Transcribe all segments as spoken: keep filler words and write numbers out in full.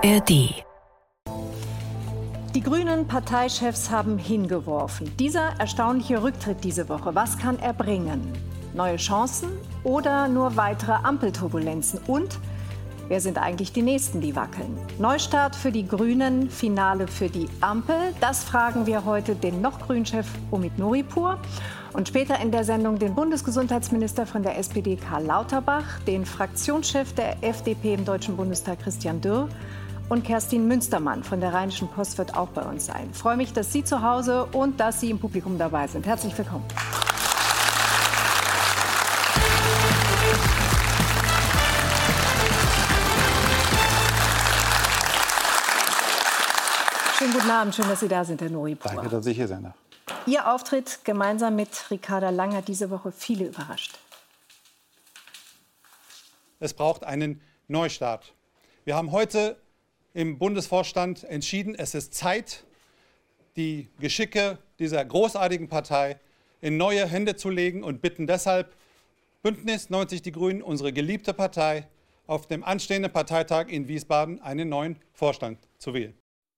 A R D. Die grünen Parteichefs haben hingeworfen. Dieser erstaunliche Rücktritt diese Woche, was kann er bringen? Neue Chancen oder nur weitere Ampelturbulenzen? Und wer sind eigentlich die Nächsten, die wackeln? Neustart für die Grünen, Finale für die Ampel? Das fragen wir heute den noch Grünchef Omid Nuripur. Und später in der Sendung den Bundesgesundheitsminister von der S P D Karl Lauterbach, den Fraktionschef der F D P im Deutschen Bundestag Christian Dürr und Kerstin Münstermann von der Rheinischen Post wird auch bei uns sein. Ich freue mich, dass Sie zu Hause und dass Sie im Publikum dabei sind. Herzlich willkommen. Schönen guten Abend, schön, dass Sie da sind, Herr Nuripur. Danke, dass ich hier sein darf. Ihr Auftritt gemeinsam mit Ricarda Lang hat diese Woche viele überrascht. Es braucht einen Neustart. Wir haben heute im Bundesvorstand entschieden, es ist Zeit, die Geschicke dieser großartigen Partei in neue Hände zu legen und bitten deshalb Bündnis neunzig Die Grünen, unsere geliebte Partei, auf dem anstehenden Parteitag in Wiesbaden einen neuen Vorstand zu wählen.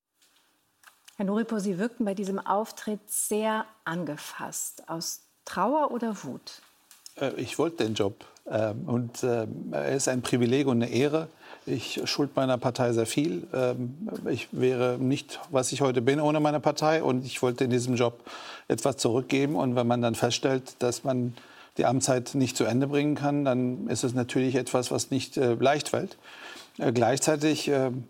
Herr Nuripur, Sie wirkten bei diesem Auftritt sehr angefasst. Aus Trauer oder Wut? Ich wollte den Job. Und er ist ein Privileg und eine Ehre. Ich schuld meiner Partei sehr viel. Ich wäre nicht, was ich heute bin, ohne meine Partei. Und ich wollte in diesem Job etwas zurückgeben. Und wenn man dann feststellt, dass man die Amtszeit nicht zu Ende bringen kann, dann ist es natürlich etwas, was nicht leicht fällt. Gleichzeitig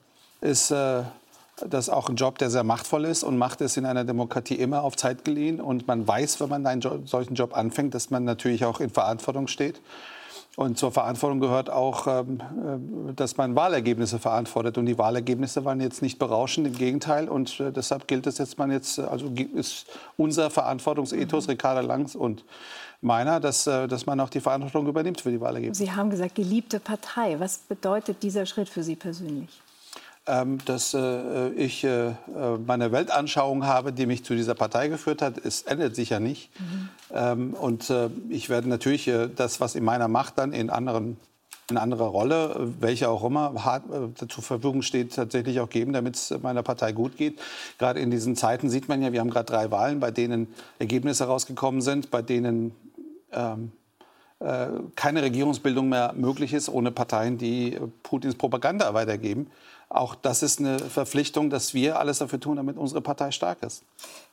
ist das ist auch ein Job, der sehr machtvoll ist, und Macht ist in einer Demokratie immer auf Zeit geliehen. Und man weiß, wenn man einen Job, solchen Job anfängt, dass man natürlich auch in Verantwortung steht. Und zur Verantwortung gehört auch, ähm, dass man Wahlergebnisse verantwortet. Und die Wahlergebnisse waren jetzt nicht berauschend, im Gegenteil. Und äh, deshalb gilt es jetzt, man jetzt, also ist unser Verantwortungsethos, mhm. Ricarda Langs und meiner, dass, äh, dass man auch die Verantwortung übernimmt für die Wahlergebnisse. Sie haben gesagt, geliebte Partei. Was bedeutet dieser Schritt für Sie persönlich? Ähm, dass äh, ich äh, meine Weltanschauung habe, die mich zu dieser Partei geführt hat. Es ändert sich ja nicht. Mhm. Ähm, und äh, ich werde natürlich äh, das, was in meiner Macht dann in anderen in anderer Rolle, welche auch immer hart, äh, zur Verfügung steht, tatsächlich auch geben, damit es meiner Partei gut geht. Gerade in diesen Zeiten sieht man ja, wir haben gerade drei Wahlen, bei denen Ergebnisse rausgekommen sind, bei denen ähm, äh, keine Regierungsbildung mehr möglich ist, ohne Parteien, die Putins Propaganda weitergeben. Auch das ist eine Verpflichtung, dass wir alles dafür tun, damit unsere Partei stark ist.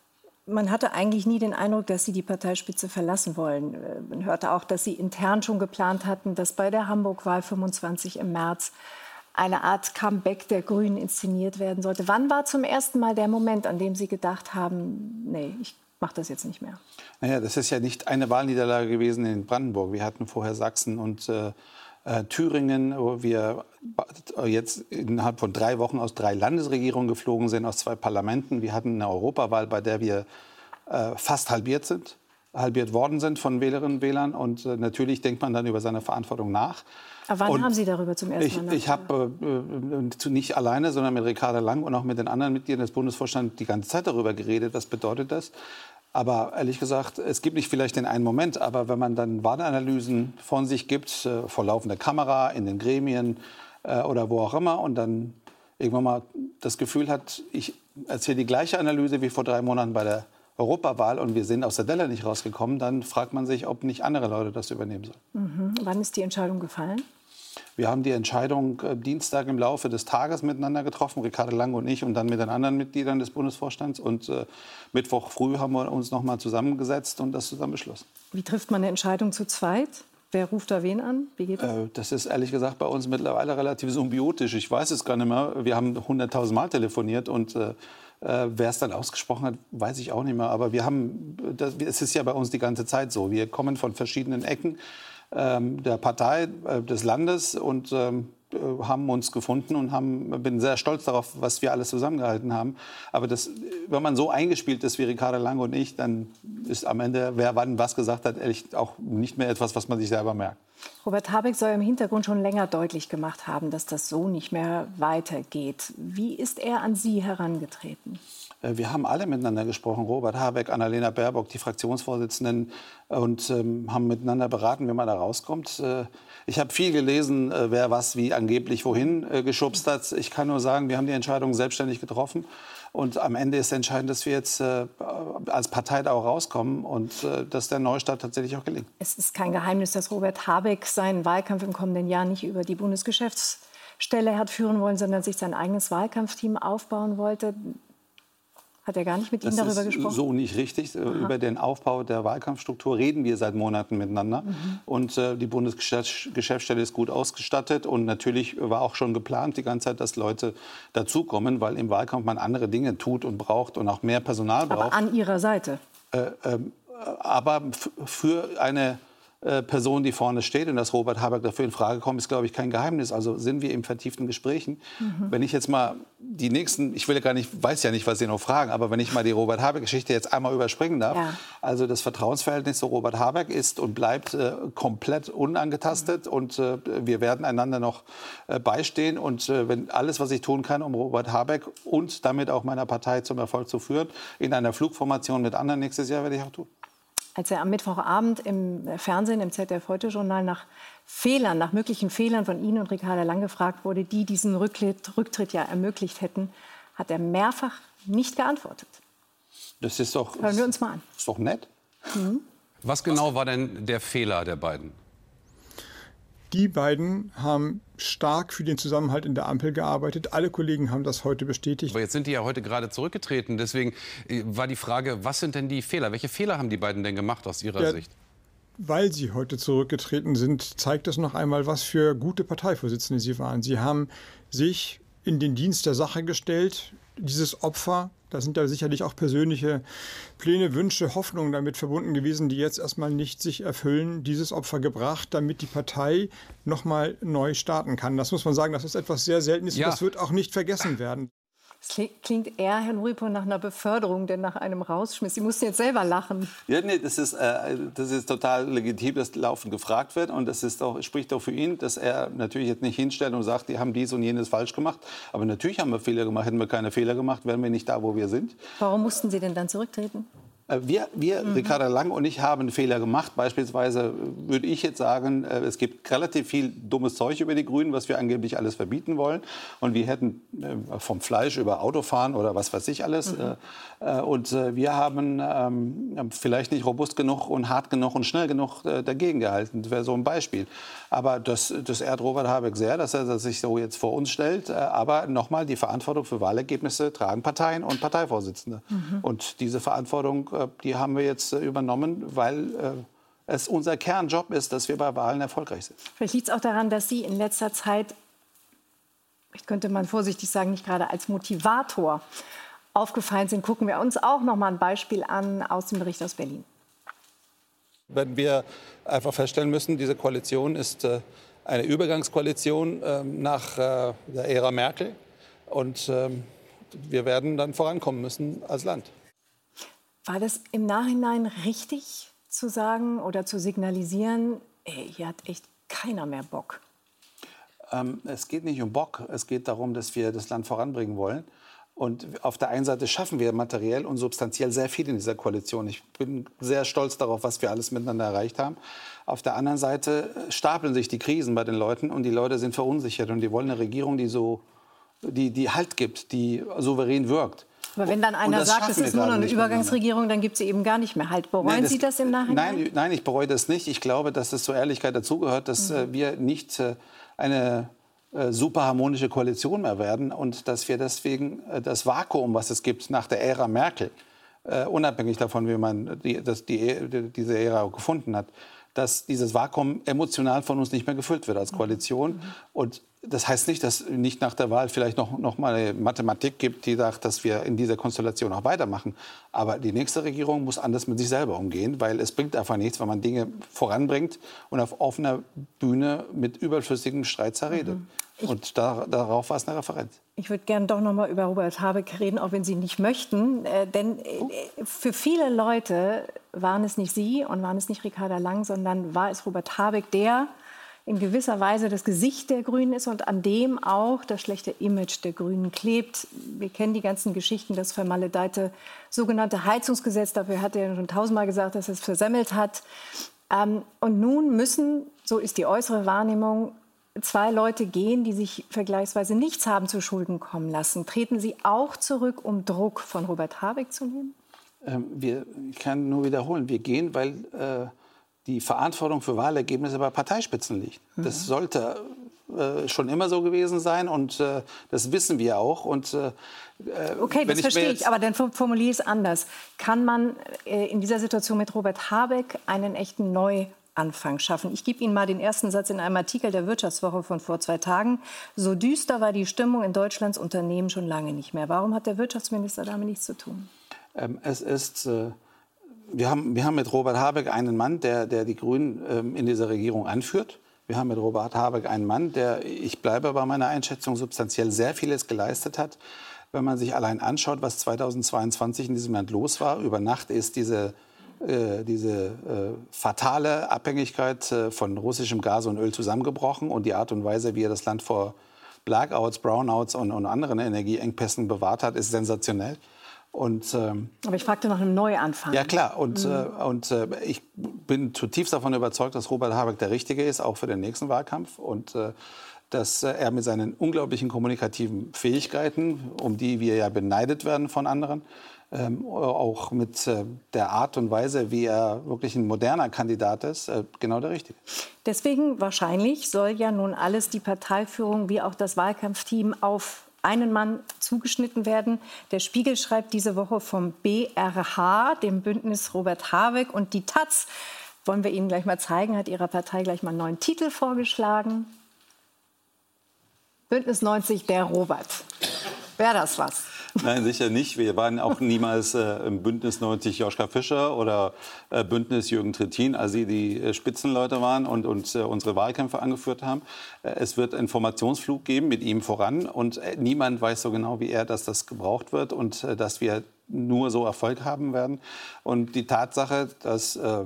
Man hatte eigentlich nie den Eindruck, dass Sie die Parteispitze verlassen wollen. Man hörte auch, dass Sie intern schon geplant hatten, dass bei der Hamburg-Wahl fünfundzwanzig im März eine Art Comeback der Grünen inszeniert werden sollte. Wann war zum ersten Mal der Moment, an dem Sie gedacht haben, nee, ich mache das jetzt nicht mehr? Naja, das ist ja nicht eine Wahlniederlage gewesen in Brandenburg. Wir hatten vorher Sachsen und äh, Äh, Thüringen, wo wir jetzt innerhalb von drei Wochen aus drei Landesregierungen geflogen sind, aus zwei Parlamenten. Wir hatten eine Europawahl, bei der wir äh, fast halbiert sind, halbiert worden sind von Wählerinnen und Wählern. Und äh, natürlich denkt man dann über seine Verantwortung nach. Aber wann und haben Sie darüber zum ersten Mal nachgedacht? Ich, ich habe äh, nicht alleine, sondern mit Ricarda Lang und auch mit den anderen Mitgliedern des Bundesvorstands die ganze Zeit darüber geredet, was bedeutet das. Aber ehrlich gesagt, es gibt nicht vielleicht den einen Moment, aber wenn man dann Wahlanalysen von sich gibt, äh, vor laufender Kamera, in den Gremien äh, oder wo auch immer, und dann irgendwann mal das Gefühl hat, ich erzähle die gleiche Analyse wie vor drei Monaten bei der Europawahl und wir sind aus der Delle nicht rausgekommen, dann fragt man sich, ob nicht andere Leute das übernehmen sollen. Mhm. Wann ist die Entscheidung gefallen? Wir haben die Entscheidung äh, Dienstag im Laufe des Tages miteinander getroffen, Ricarda Lang und ich, und dann mit den anderen Mitgliedern des Bundesvorstands. Und äh, Mittwoch früh haben wir uns noch mal zusammengesetzt und das zusammen beschlossen. Wie trifft man eine Entscheidung zu zweit? Wer ruft da wen an? Wie geht das? Äh, das ist ehrlich gesagt bei uns mittlerweile relativ symbiotisch. Ich weiß es gar nicht mehr. Wir haben hunderttausend Mal telefoniert und äh, wer es dann ausgesprochen hat, weiß ich auch nicht mehr. Aber wir haben, das, es ist ja bei uns die ganze Zeit so. Wir kommen von verschiedenen Ecken ähm, der Partei, äh, des Landes und ähm, haben uns gefunden und haben, bin sehr stolz darauf, was wir alles zusammengehalten haben. Aber das, wenn man so eingespielt ist wie Ricarda Lang und ich, dann ist am Ende, wer wann was gesagt hat, ehrlich auch nicht mehr etwas, was man sich selber merkt. Robert Habeck soll im Hintergrund schon länger deutlich gemacht haben, dass das so nicht mehr weitergeht. Wie ist er an Sie herangetreten? Wir haben alle miteinander gesprochen, Robert Habeck, Annalena Baerbock, die Fraktionsvorsitzenden, und ähm, haben miteinander beraten, wie man da rauskommt. Äh, ich habe viel gelesen, äh, wer was wie angeblich wohin äh, geschubst hat. Ich kann nur sagen, wir haben die Entscheidung selbstständig getroffen. Und am Ende ist entscheidend, dass wir jetzt äh, als Partei da auch rauskommen und äh, dass der Neustart tatsächlich auch gelingt. Es ist kein Geheimnis, dass Robert Habeck seinen Wahlkampf im kommenden Jahr nicht über die Bundesgeschäftsstelle hat führen wollen, sondern sich sein eigenes Wahlkampfteam aufbauen wollte. Hat er gar nicht mit Ihnen darüber gesprochen? Das ist so nicht richtig. Aha. Über den Aufbau der Wahlkampfstruktur reden wir seit Monaten miteinander. Mhm. Und äh, die Bundesgeschäftsstelle ist gut ausgestattet. Und natürlich war auch schon geplant die ganze Zeit, dass Leute dazukommen, weil im Wahlkampf man andere Dinge tut und braucht und auch mehr Personal braucht. Aber an Ihrer Seite? Äh, äh, aber für eine äh, Person, die vorne steht, und dass Robert Habeck dafür in Frage kommt, ist, glaube ich, kein Geheimnis. Also sind wir in vertieften Gesprächen. Mhm. Wenn ich jetzt mal die nächsten, ich will ja gar nicht, weiß ja nicht, was Sie noch fragen, aber wenn ich mal die Robert Habeck-Geschichte jetzt einmal überspringen darf. Ja. Also das Vertrauensverhältnis zu Robert Habeck ist und bleibt äh, komplett unangetastet. Mhm. Und äh, wir werden einander noch äh, beistehen. Und äh, wenn alles, was ich tun kann, um Robert Habeck und damit auch meiner Partei zum Erfolg zu führen, in einer Flugformation mit anderen nächstes Jahr, werde ich auch tun. Als er am Mittwochabend im Fernsehen, im Z D F-Heute-Journal nach Fehlern, nach möglichen Fehlern von Ihnen und Ricarda Lang gefragt wurde, die diesen Rücktritt, Rücktritt ja ermöglicht hätten, hat er mehrfach nicht geantwortet. Das ist doch, Hören wir uns mal an. Ist doch nett. Mhm. Was genau war denn der Fehler der beiden? Die beiden haben stark für den Zusammenhalt in der Ampel gearbeitet. Alle Kollegen haben das heute bestätigt. Aber jetzt sind die ja heute gerade zurückgetreten. Deswegen war die Frage, was sind denn die Fehler? Welche Fehler haben die beiden denn gemacht aus Ihrer ja, Sicht? Weil sie heute zurückgetreten sind, zeigt das noch einmal, was für gute Parteivorsitzende sie waren. Sie haben sich in den Dienst der Sache gestellt. Dieses Opfer, da sind ja sicherlich auch persönliche Pläne, Wünsche, Hoffnungen damit verbunden gewesen, die jetzt erstmal nicht sich erfüllen, dieses Opfer gebracht, damit die Partei noch mal neu starten kann. Das muss man sagen, das ist etwas sehr Seltenes, ja. Und das wird auch nicht vergessen werden. Es klingt eher, Herr Nuripo, nach einer Beförderung, denn nach einem Rausschmiss. Sie mussten jetzt selber lachen. Ja, nee, das ist, äh, das ist total legitim, dass laufend gefragt wird. Und das ist auch, spricht auch für ihn, dass er natürlich jetzt nicht hinstellt und sagt, die haben dies und jenes falsch gemacht. Aber natürlich haben wir Fehler gemacht. Hätten wir keine Fehler gemacht, wären wir nicht da, wo wir sind. Warum mussten Sie denn dann zurücktreten? Wir, wir mhm. Ricarda Lang und ich, haben einen Fehler gemacht. Beispielsweise würde ich jetzt sagen, es gibt relativ viel dummes Zeug über die Grünen, was wir angeblich alles verbieten wollen. Und wir hätten vom Fleisch über Autofahren oder was weiß ich alles. Mhm. Und wir haben ähm, vielleicht nicht robust genug und hart genug und schnell genug dagegen gehalten. Das wäre so ein Beispiel. Aber das, das ehrt Robert Habeck sehr, dass er sich so jetzt vor uns stellt. Aber nochmal, die Verantwortung für Wahlergebnisse tragen Parteien und Parteivorsitzende. Mhm. Und diese Verantwortung, die haben wir jetzt übernommen, weil es unser Kernjob ist, dass wir bei Wahlen erfolgreich sind. Vielleicht liegt es auch daran, dass Sie in letzter Zeit, ich könnte man vorsichtig sagen, nicht gerade als Motivator aufgefallen sind. Gucken wir uns auch noch mal ein Beispiel an aus dem Bericht aus Berlin. Wenn wir einfach feststellen müssen, diese Koalition ist äh, eine Übergangskoalition äh, nach äh, der Ära Merkel. Und äh, wir werden dann vorankommen müssen als Land. War das im Nachhinein richtig zu sagen oder zu signalisieren, ey, hier hat echt keiner mehr Bock? Ähm, es geht nicht um Bock. Es geht darum, dass wir das Land voranbringen wollen. Und auf der einen Seite schaffen wir materiell und substanziell sehr viel in dieser Koalition. Ich bin sehr stolz darauf, was wir alles miteinander erreicht haben. Auf der anderen Seite stapeln sich die Krisen bei den Leuten und die Leute sind verunsichert. Und die wollen eine Regierung, die, so, die, die Halt gibt, die souverän wirkt. Aber wenn dann einer sagt, es ist nur noch eine Übergangsregierung, dann gibt sie eben gar nicht mehr Halt. Bereuen nein, das, Sie das im Nachhinein? Nein, nein, ich bereue das nicht. Ich glaube, dass es zur Ehrlichkeit dazugehört, dass mhm. äh, wir nicht äh, eine äh, super harmonische Koalition mehr werden und dass wir deswegen äh, das Vakuum, was es gibt nach der Ära Merkel, äh, unabhängig davon, wie man die, das, die, die, diese Ära gefunden hat, dass dieses Vakuum emotional von uns nicht mehr gefüllt wird als Koalition. Mhm. Und das heißt nicht, dass nicht nach der Wahl vielleicht noch, noch mal eine Mathematik gibt, die sagt, dass wir in dieser Konstellation auch weitermachen. Aber die nächste Regierung muss anders mit sich selber umgehen, weil es bringt einfach nichts, wenn man Dinge voranbringt und auf offener Bühne mit überflüssigem Streit zerredet. Mhm. Und da, darauf war es eine Referenz. Ich würde gerne doch noch mal über Robert Habeck reden, auch wenn Sie nicht möchten. Äh, denn äh, für viele Leute waren es nicht Sie und waren es nicht Ricarda Lang, sondern war es Robert Habeck, der in gewisser Weise das Gesicht der Grünen ist und an dem auch das schlechte Image der Grünen klebt. Wir kennen die ganzen Geschichten, das vermaledeite sogenannte Heizungsgesetz. Dafür hat er schon tausendmal gesagt, dass er es versemmelt hat. Ähm, und nun müssen, so ist die äußere Wahrnehmung, zwei Leute gehen, die sich vergleichsweise nichts haben zu Schulden kommen lassen. Treten Sie auch zurück, um Druck von Robert Habeck zu nehmen? Ähm, wir, ich kann nur wiederholen, wir gehen, weil äh, die Verantwortung für Wahlergebnisse bei Parteispitzen liegt. Mhm. Das sollte äh, schon immer so gewesen sein und äh, das wissen wir auch. Und, äh, okay, das ich verstehe ich, aber dann formuliere ich es anders. Kann man äh, in dieser Situation mit Robert Habeck einen echten Neuanfang schaffen? Ich gebe Ihnen mal den ersten Satz in einem Artikel der Wirtschaftswoche von vor zwei Tagen. So düster war die Stimmung in Deutschlands Unternehmen schon lange nicht mehr. Warum hat der Wirtschaftsminister damit nichts zu tun? Ähm, es ist... Äh Wir haben, wir haben mit Robert Habeck einen Mann, der, der die Grünen ähm, in dieser Regierung anführt. Wir haben mit Robert Habeck einen Mann, der, ich bleibe bei meiner Einschätzung, substanziell sehr vieles geleistet hat. Wenn man sich allein anschaut, was zweitausendzweiundzwanzig in diesem Land los war, über Nacht ist diese, äh, diese äh, fatale Abhängigkeit äh, von russischem Gas und Öl zusammengebrochen. Und die Art und Weise, wie er das Land vor Blackouts, Brownouts und, und anderen Energieengpässen bewahrt hat, ist sensationell. Und, ähm, aber ich fragte nach einem Neuanfang. Ja, klar. Und, mhm. äh, und äh, ich bin zutiefst davon überzeugt, dass Robert Habeck der Richtige ist, auch für den nächsten Wahlkampf. Und äh, dass äh, er mit seinen unglaublichen kommunikativen Fähigkeiten, um die wir ja beneidet werden von anderen, ähm, auch mit äh, der Art und Weise, wie er wirklich ein moderner Kandidat ist, äh, genau der Richtige. Deswegen wahrscheinlich soll ja nun alles, die Parteiführung wie auch das Wahlkampfteam, auf einen Mann zugeschnitten werden. Der Spiegel schreibt diese Woche vom B R H, dem Bündnis Robert Habeck. Und die Taz, wollen wir Ihnen gleich mal zeigen, hat ihrer Partei gleich mal einen neuen Titel vorgeschlagen. Bündnis neunzig, der Robert. Wäre das was? Nein, sicher nicht. Wir waren auch niemals äh, im Bündnis neunzig Joschka Fischer oder äh, Bündnis Jürgen Trittin, als sie die äh, Spitzenleute waren und, und äh, unsere Wahlkämpfe angeführt haben. Äh, es wird Informationsflug geben mit ihm voran und äh, niemand weiß so genau wie er, dass das gebraucht wird und äh, dass wir nur so Erfolg haben werden. Und die Tatsache, dass äh,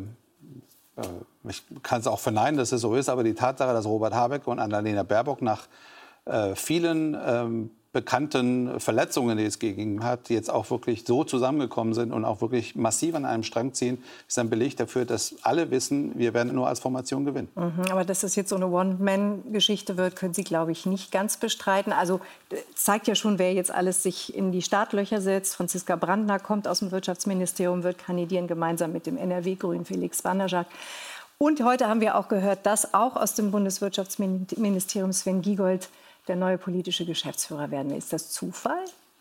ich kann es auch verneinen, dass es so ist, aber die Tatsache, dass Robert Habeck und Annalena Baerbock nach äh, vielen ähm, bekannten Verletzungen, die es gegen hat, die jetzt auch wirklich so zusammengekommen sind und auch wirklich massiv an einem Strang ziehen, ist ein Beleg dafür, dass alle wissen, wir werden nur als Formation gewinnen. Mhm, aber dass das jetzt so eine One-Man-Geschichte wird, können Sie, glaube ich, nicht ganz bestreiten. Also zeigt ja schon, wer jetzt alles sich in die Startlöcher setzt. Franziska Brandner kommt aus dem Wirtschaftsministerium, wird kandidieren, gemeinsam mit dem N R W-Grünen Felix Wanderjak. Und heute haben wir auch gehört, dass auch aus dem Bundeswirtschaftsministerium Sven Giegold der neue politische Geschäftsführer werden. Ist das Zufall?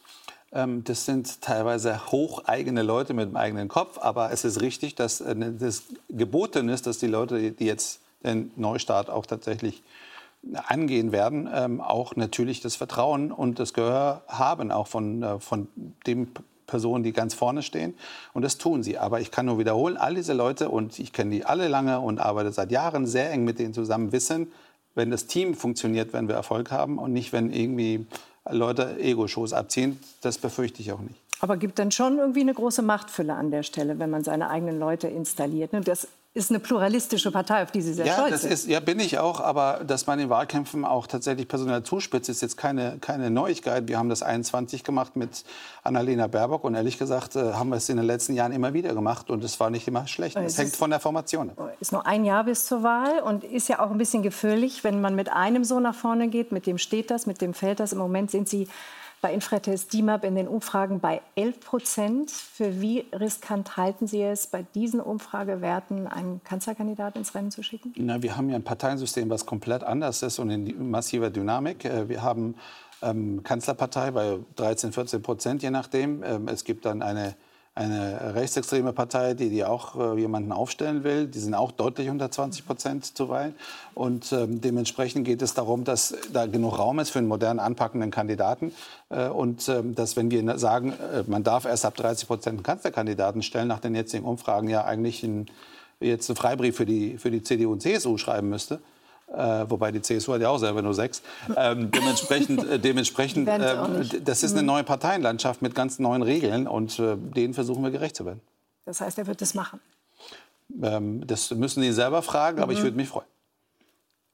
Ähm, das sind teilweise hocheigene Leute mit einem eigenen Kopf. Aber es ist richtig, dass äh, das geboten ist, dass die Leute, die jetzt den Neustart auch tatsächlich angehen werden, ähm, auch natürlich das Vertrauen und das Gehör haben, auch von, äh, von den Personen, die ganz vorne stehen. Und das tun sie. Aber ich kann nur wiederholen, all diese Leute, und ich kenne die alle lange und arbeite seit Jahren sehr eng mit denen zusammen, wissen, wenn das Team funktioniert, werden wir Erfolg haben und nicht, wenn irgendwie Leute Ego-Shows abziehen. Das befürchte ich auch nicht. Aber gibt dann schon irgendwie eine große Machtfülle an der Stelle, wenn man seine eigenen Leute installiert. Das ist eine pluralistische Partei, auf die Sie sehr ja, stolz das sind. Ist, ja, bin ich auch. Aber dass man in Wahlkämpfen auch tatsächlich personell zuspitzt, ist jetzt keine, keine Neuigkeit. Wir haben das einundzwanzig gemacht mit Annalena Baerbock. Und ehrlich gesagt äh, haben wir es in den letzten Jahren immer wieder gemacht. Und es war nicht immer schlecht. Es, es hängt von der Formation ab. Es ist nur ein Jahr bis zur Wahl und ist ja auch ein bisschen gefährlich, wenn man mit einem so nach vorne geht. Mit dem steht das, mit dem fällt das. Im Moment sind Sie bei Infratest D I M A B in den Umfragen bei elf Prozent. Für wie riskant halten Sie es, bei diesen Umfragewerten einen Kanzlerkandidaten ins Rennen zu schicken? Na, wir haben ja ein Parteiensystem, was komplett anders ist und in massiver Dynamik. Wir haben ähm, Kanzlerpartei bei dreizehn, vierzehn Prozent, je nachdem. Ähm, es gibt dann eine, eine rechtsextreme Partei, die, die auch äh, jemanden aufstellen will. Die sind auch deutlich unter zwanzig Prozent zuweilen. Und ähm, dementsprechend geht es darum, dass da genug Raum ist für einen modernen, anpackenden Kandidaten. Äh, und ähm, dass, wenn wir sagen, äh, man darf erst ab dreißig Prozent einen Kanzlerkandidaten stellen, nach den jetzigen Umfragen ja eigentlich ein, jetzt einen Freibrief für die, für die C D U und C S U schreiben müsste. Äh, wobei die C S U hat ja auch selber nur sechs. Ähm, dementsprechend, äh, dementsprechend äh, das ist eine neue Parteienlandschaft mit ganz neuen Regeln und äh, denen versuchen wir gerecht zu werden. Das heißt, er wird das machen? Ähm, das müssen die selber fragen, aber mhm. ich würde mich freuen.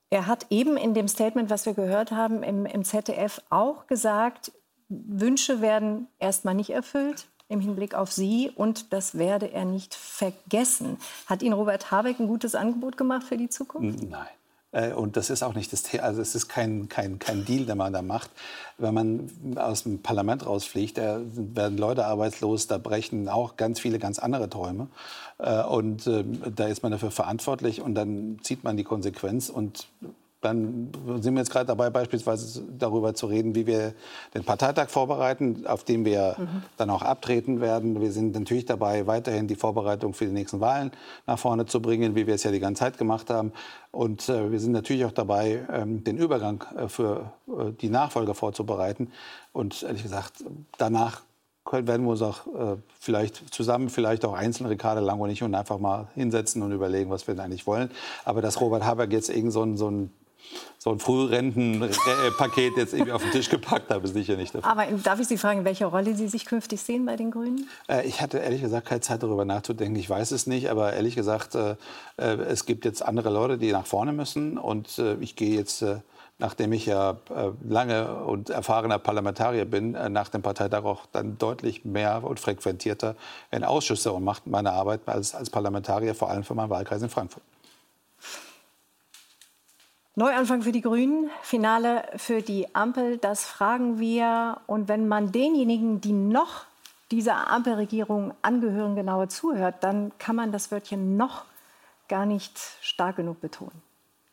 Er hat eben in dem Statement, was wir gehört haben, im, im Z D F auch gesagt, Wünsche werden erstmal nicht erfüllt im Hinblick auf Sie und das werde er nicht vergessen. Hat Ihnen Robert Habeck ein gutes Angebot gemacht für die Zukunft? Nein. Und das ist auch nicht das Thema, also es ist kein, kein, kein Deal, den man da macht. Wenn man aus dem Parlament rausfliegt, da werden Leute arbeitslos, da brechen auch ganz viele ganz andere Träume. Und da ist man dafür verantwortlich und dann zieht man die Konsequenz und dann sind wir jetzt gerade dabei, beispielsweise darüber zu reden, wie wir den Parteitag vorbereiten, auf dem wir mhm. dann auch abtreten werden. Wir sind natürlich dabei, weiterhin die Vorbereitung für die nächsten Wahlen nach vorne zu bringen, wie wir es ja die ganze Zeit gemacht haben. Und äh, wir sind natürlich auch dabei, ähm, den Übergang äh, für äh, die Nachfolger vorzubereiten. Und ehrlich gesagt, danach werden wir uns auch äh, vielleicht zusammen, vielleicht auch einzeln, Ricarda Lang und ich, und einfach mal hinsetzen und überlegen, was wir denn eigentlich wollen. Aber dass Robert Habeck jetzt irgend so ein, so ein so ein Frührentenpaket jetzt irgendwie auf den Tisch gepackt habe, ist sicher nicht dafür. Aber darf ich Sie fragen, welche Rolle Sie sich künftig sehen bei den Grünen? Äh, ich hatte ehrlich gesagt keine Zeit, darüber nachzudenken. Ich weiß es nicht, aber ehrlich gesagt, äh, äh, es gibt jetzt andere Leute, die nach vorne müssen. Und äh, ich gehe jetzt, äh, nachdem ich ja äh, lange und erfahrener Parlamentarier bin, äh, nach dem Parteitag auch dann deutlich mehr und frequentierter in Ausschüsse und mache meine Arbeit als, als Parlamentarier, vor allem für meinen Wahlkreis in Frankfurt. Neuanfang für die Grünen, Finale für die Ampel, das fragen wir. Und wenn man denjenigen, die noch dieser Ampelregierung angehören, genauer zuhört, dann kann man das Wörtchen noch gar nicht stark genug betonen.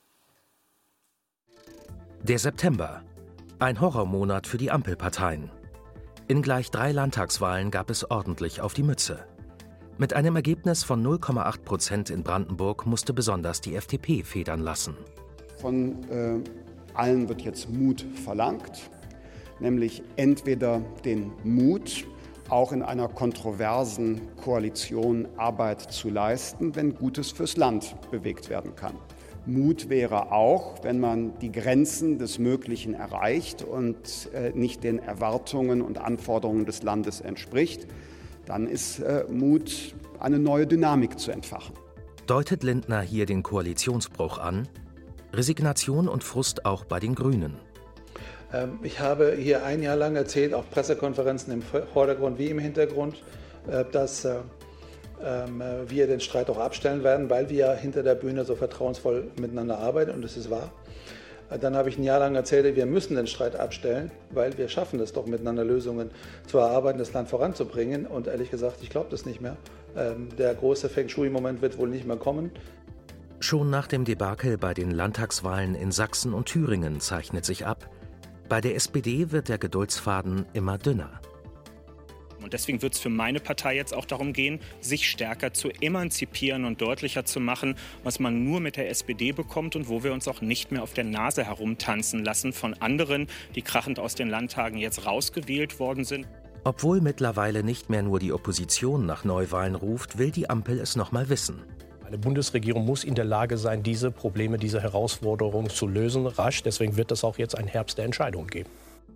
Der September, ein Horrormonat für die Ampelparteien. In gleich drei Landtagswahlen gab es ordentlich auf die Mütze. Mit einem Ergebnis von null Komma acht Prozent in Brandenburg musste besonders die F D P federn lassen. Von äh, allen wird jetzt Mut verlangt, nämlich entweder den Mut, auch in einer kontroversen Koalition Arbeit zu leisten, wenn Gutes fürs Land bewegt werden kann. Mut wäre auch, wenn man die Grenzen des Möglichen erreicht und äh, nicht den Erwartungen und Anforderungen des Landes entspricht, dann ist äh, Mut, eine neue Dynamik zu entfachen. Deutet Lindner hier den Koalitionsbruch an? Resignation und Frust auch bei den Grünen. Ähm, ich habe hier ein Jahr lang erzählt, auch Pressekonferenzen im Vordergrund wie im Hintergrund, äh, dass äh, äh, wir den Streit auch abstellen werden, weil wir hinter der Bühne so vertrauensvoll miteinander arbeiten, und das ist wahr. Äh, dann habe ich ein Jahr lang erzählt, wir müssen den Streit abstellen, weil wir schaffen es doch miteinander, Lösungen zu erarbeiten, das Land voranzubringen. Und ehrlich gesagt, ich glaube das nicht mehr. Ähm, der große Feng Shui-Moment wird wohl nicht mehr kommen. Schon nach dem Debakel bei den Landtagswahlen in Sachsen und Thüringen zeichnet sich ab, bei der S P D wird der Geduldsfaden immer dünner. Und deswegen wird es für meine Partei jetzt auch darum gehen, sich stärker zu emanzipieren und deutlicher zu machen, was man nur mit der S P D bekommt und wo wir uns auch nicht mehr auf der Nase herumtanzen lassen von anderen, die krachend aus den Landtagen jetzt rausgewählt worden sind. Obwohl mittlerweile nicht mehr nur die Opposition nach Neuwahlen ruft, will die Ampel es noch mal wissen. Eine Bundesregierung muss in der Lage sein, diese Probleme, diese Herausforderungen zu lösen, rasch. Deswegen wird es auch jetzt einen Herbst der Entscheidungen geben.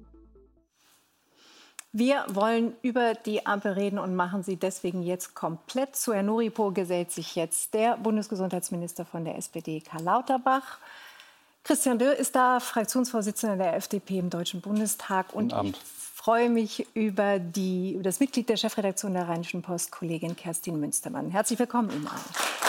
Wir wollen über die Ampel reden und machen sie deswegen jetzt komplett. Zu Herrn Nuripo gesellt sich jetzt der Bundesgesundheitsminister von der S P D, Karl Lauterbach. Christian Dürr ist da, Fraktionsvorsitzender der F D P im Deutschen Bundestag. Und ich freue mich über, die, über das Mitglied der Chefredaktion der Rheinischen Post, Kollegin Kerstin Münstermann. Herzlich willkommen Ihnen allen.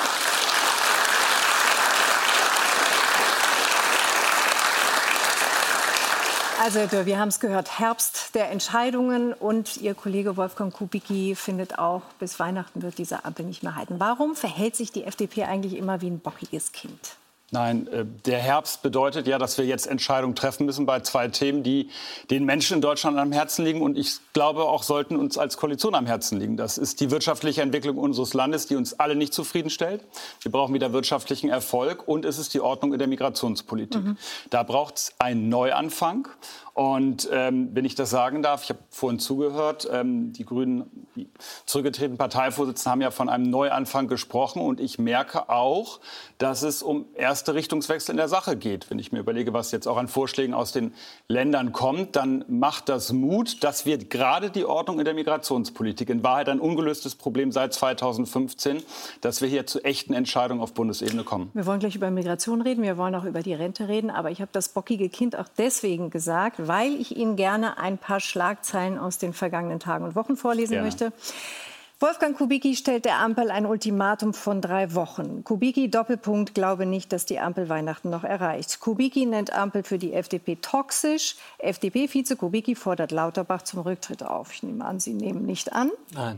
Also Herr Dürr, wir haben es gehört, Herbst der Entscheidungen, und Ihr Kollege Wolfgang Kubicki findet auch, bis Weihnachten wird diese Ampel nicht mehr halten. Warum verhält sich die F D P eigentlich immer wie ein bockiges Kind? Nein, der Herbst bedeutet ja, dass wir jetzt Entscheidungen treffen müssen bei zwei Themen, die den Menschen in Deutschland am Herzen liegen und ich glaube auch sollten uns als Koalition am Herzen liegen. Das ist die wirtschaftliche Entwicklung unseres Landes, die uns alle nicht zufriedenstellt. Wir brauchen wieder wirtschaftlichen Erfolg und es ist die Ordnung in der Migrationspolitik. Mhm. Da braucht es einen Neuanfang. Und ähm, wenn ich das sagen darf, ich habe vorhin zugehört, ähm, die Grünen, die zurückgetretenen Parteivorsitzenden haben ja von einem Neuanfang gesprochen. Und ich merke auch, dass es um erste erste Richtungswechsel in der Sache geht. Wenn ich mir überlege, was jetzt auch an Vorschlägen aus den Ländern kommt, dann macht das Mut, dass wir gerade die Ordnung in der Migrationspolitik, in Wahrheit ein ungelöstes Problem seit zweitausendfünfzehn, dass wir hier zu echten Entscheidungen auf Bundesebene kommen. Wir wollen gleich über Migration reden, wir wollen auch über die Rente reden, aber ich habe das bockige Kind auch deswegen gesagt, weil ich Ihnen gerne ein paar Schlagzeilen aus den vergangenen Tagen und Wochen vorlesen gerne. möchte. Wolfgang Kubicki stellt der Ampel ein Ultimatum von drei Wochen. Kubicki, Doppelpunkt, glaube nicht, dass die Ampel Weihnachten noch erreicht. Kubicki nennt Ampel für die F D P toxisch. F D P-Vize Kubicki fordert Lauterbach zum Rücktritt auf. Ich nehme an, Sie nehmen nicht an. Nein.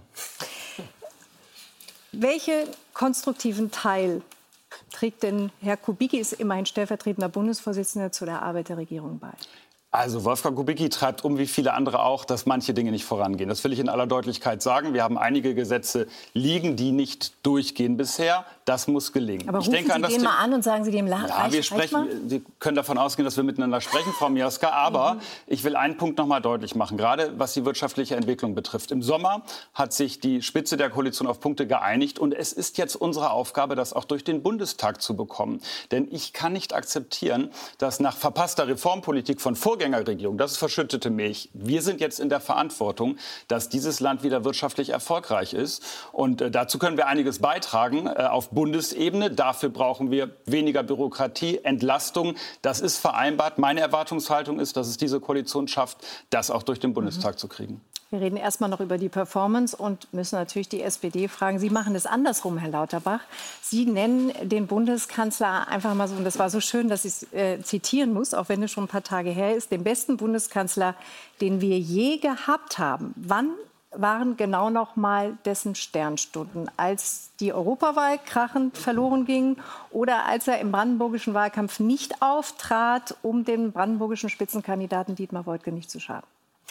Welchen konstruktiven Teil trägt denn Herr Kubicki, ist immerhin stellvertretender Bundesvorsitzender, zu der Arbeit der Regierung bei? Also Wolfgang Kubicki treibt um, wie viele andere auch, dass manche Dinge nicht vorangehen. Das will ich in aller Deutlichkeit sagen. Wir haben einige Gesetze liegen, die nicht durchgehen bisher. Das muss gelingen. Aber ich rufen denke Sie an das den mal an und sagen Sie dem La ja, wir sprechen, Sie können davon ausgehen, dass wir miteinander sprechen, Frau Miaska. Aber mhm. ich will einen Punkt noch mal deutlich machen, gerade was die wirtschaftliche Entwicklung betrifft. Im Sommer hat sich die Spitze der Koalition auf Punkte geeinigt. Und es ist jetzt unsere Aufgabe, das auch durch den Bundestag zu bekommen. Denn ich kann nicht akzeptieren, dass nach verpasster Reformpolitik von Vorgängerregierungen, das ist verschüttete Milch, wir sind jetzt in der Verantwortung, dass dieses Land wieder wirtschaftlich erfolgreich ist. Und äh, dazu können wir einiges beitragen äh, auf Bundesebene. Dafür brauchen wir weniger Bürokratie, Entlastung. Das ist vereinbart. Meine Erwartungshaltung ist, dass es diese Koalition schafft, das auch durch den Bundestag mhm. zu kriegen. Wir reden erstmal noch über die Performance und müssen natürlich die S P D fragen. Sie machen es andersrum, Herr Lauterbach. Sie nennen den Bundeskanzler einfach mal so, und das war so schön, dass ich es äh, zitieren muss, auch wenn es schon ein paar Tage her ist, den besten Bundeskanzler, den wir je gehabt haben. Wann waren genau noch mal dessen Sternstunden? Als die Europawahl krachend verloren ging oder als er im brandenburgischen Wahlkampf nicht auftrat, um dem brandenburgischen Spitzenkandidaten Dietmar Woidke nicht zu schaden?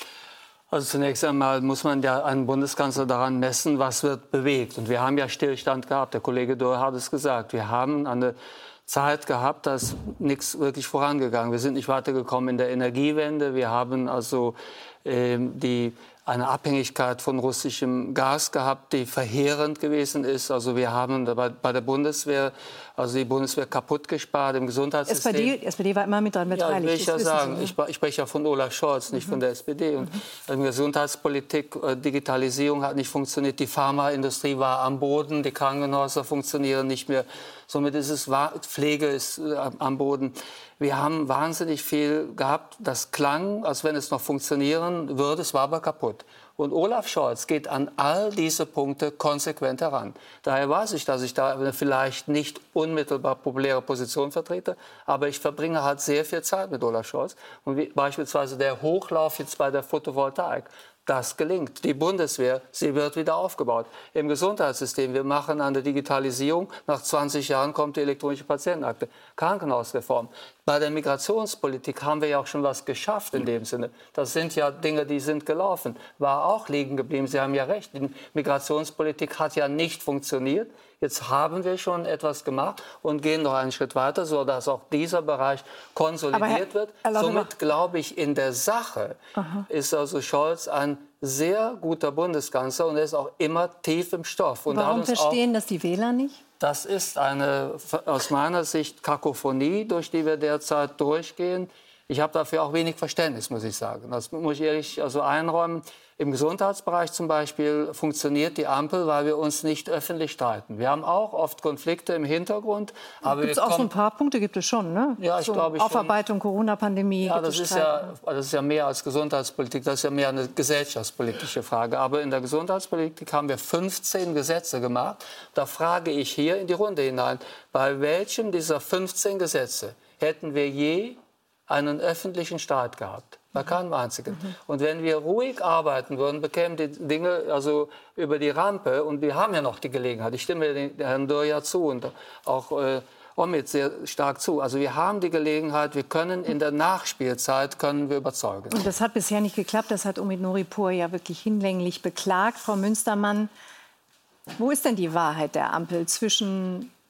Also zunächst einmal muss man ja einen Bundeskanzler daran messen, was wird bewegt. Und wir haben ja Stillstand gehabt. Der Kollege Dürr hat es gesagt. Wir haben eine Zeit gehabt, da ist nichts wirklich vorangegangen. Wir sind nicht weitergekommen in der Energiewende. Wir haben also äh, die eine Abhängigkeit von russischem Gas gehabt, die verheerend gewesen ist. Also wir haben bei, bei der Bundeswehr, also die Bundeswehr kaputt gespart im Gesundheitssystem. S P D, S P D war immer mit dran beteiligt. Ja, will ich ja sagen. Ich, ich spreche ja von Olaf Scholz, nicht mhm. von der S P D. Und mhm. in Gesundheitspolitik, Digitalisierung hat nicht funktioniert. Die Pharmaindustrie war am Boden, die Krankenhäuser funktionieren nicht mehr. Somit ist es Pflege ist am Boden. Wir haben wahnsinnig viel gehabt. Das klang, als wenn es noch funktionieren würde. Es war aber kaputt. Und Olaf Scholz geht an all diese Punkte konsequent heran. Daher weiß ich, dass ich da vielleicht nicht unmittelbar populäre Position vertrete, aber ich verbringe halt sehr viel Zeit mit Olaf Scholz. Und wie beispielsweise der Hochlauf jetzt bei der Photovoltaik. Das gelingt. Die Bundeswehr, sie wird wieder aufgebaut. Im Gesundheitssystem, wir machen an der Digitalisierung, nach zwanzig Jahren kommt die elektronische Patientenakte. Krankenhausreform. Bei der Migrationspolitik haben wir ja auch schon was geschafft in dem Sinne. Das sind ja Dinge, die sind gelaufen. War auch liegen geblieben. Sie haben ja recht. Die Migrationspolitik hat ja nicht funktioniert. Jetzt haben wir schon etwas gemacht und gehen noch einen Schritt weiter, sodass auch dieser Bereich konsolidiert Herr, wird. Herr Somit glaube ich, in der Sache Aha. ist also Scholz ein sehr guter Bundeskanzler und er ist auch immer tief im Stoff. Und warum verstehen auch, das die Wähler nicht? Das ist eine aus meiner Sicht Kakophonie, durch die wir derzeit durchgehen. Ich habe dafür auch wenig Verständnis, muss ich sagen. Das muss ich ehrlich also einräumen. Im Gesundheitsbereich zum Beispiel funktioniert die Ampel, weil wir uns nicht öffentlich streiten. Wir haben auch oft Konflikte im Hintergrund. Aber gibt es auch so ein paar Punkte, gibt es schon, ne? Ja, ich so glaube Aufarbeitung, Corona-Pandemie. Ja, das ist ja, das ist ja mehr als Gesundheitspolitik, das ist ja mehr eine gesellschaftspolitische Frage. Aber in der Gesundheitspolitik haben wir fünfzehn Gesetze gemacht. Da frage ich hier in die Runde hinein, bei welchem dieser fünfzehn Gesetze hätten wir je einen öffentlichen Streit gehabt? Bei keinem einzigen. Mhm. Und wenn wir ruhig arbeiten würden, bekämen die Dinge also über die Rampe. Und wir haben ja noch die Gelegenheit. Ich stimme den Herrn Dürr ja zu und auch äh, Omid sehr stark zu. Also wir haben die Gelegenheit, wir können in der Nachspielzeit können wir überzeugen. Und das hat bisher nicht geklappt. Das hat Omid Noripur ja wirklich hinlänglich beklagt. Frau Münstermann, wo ist denn die Wahrheit der Ampel zwischen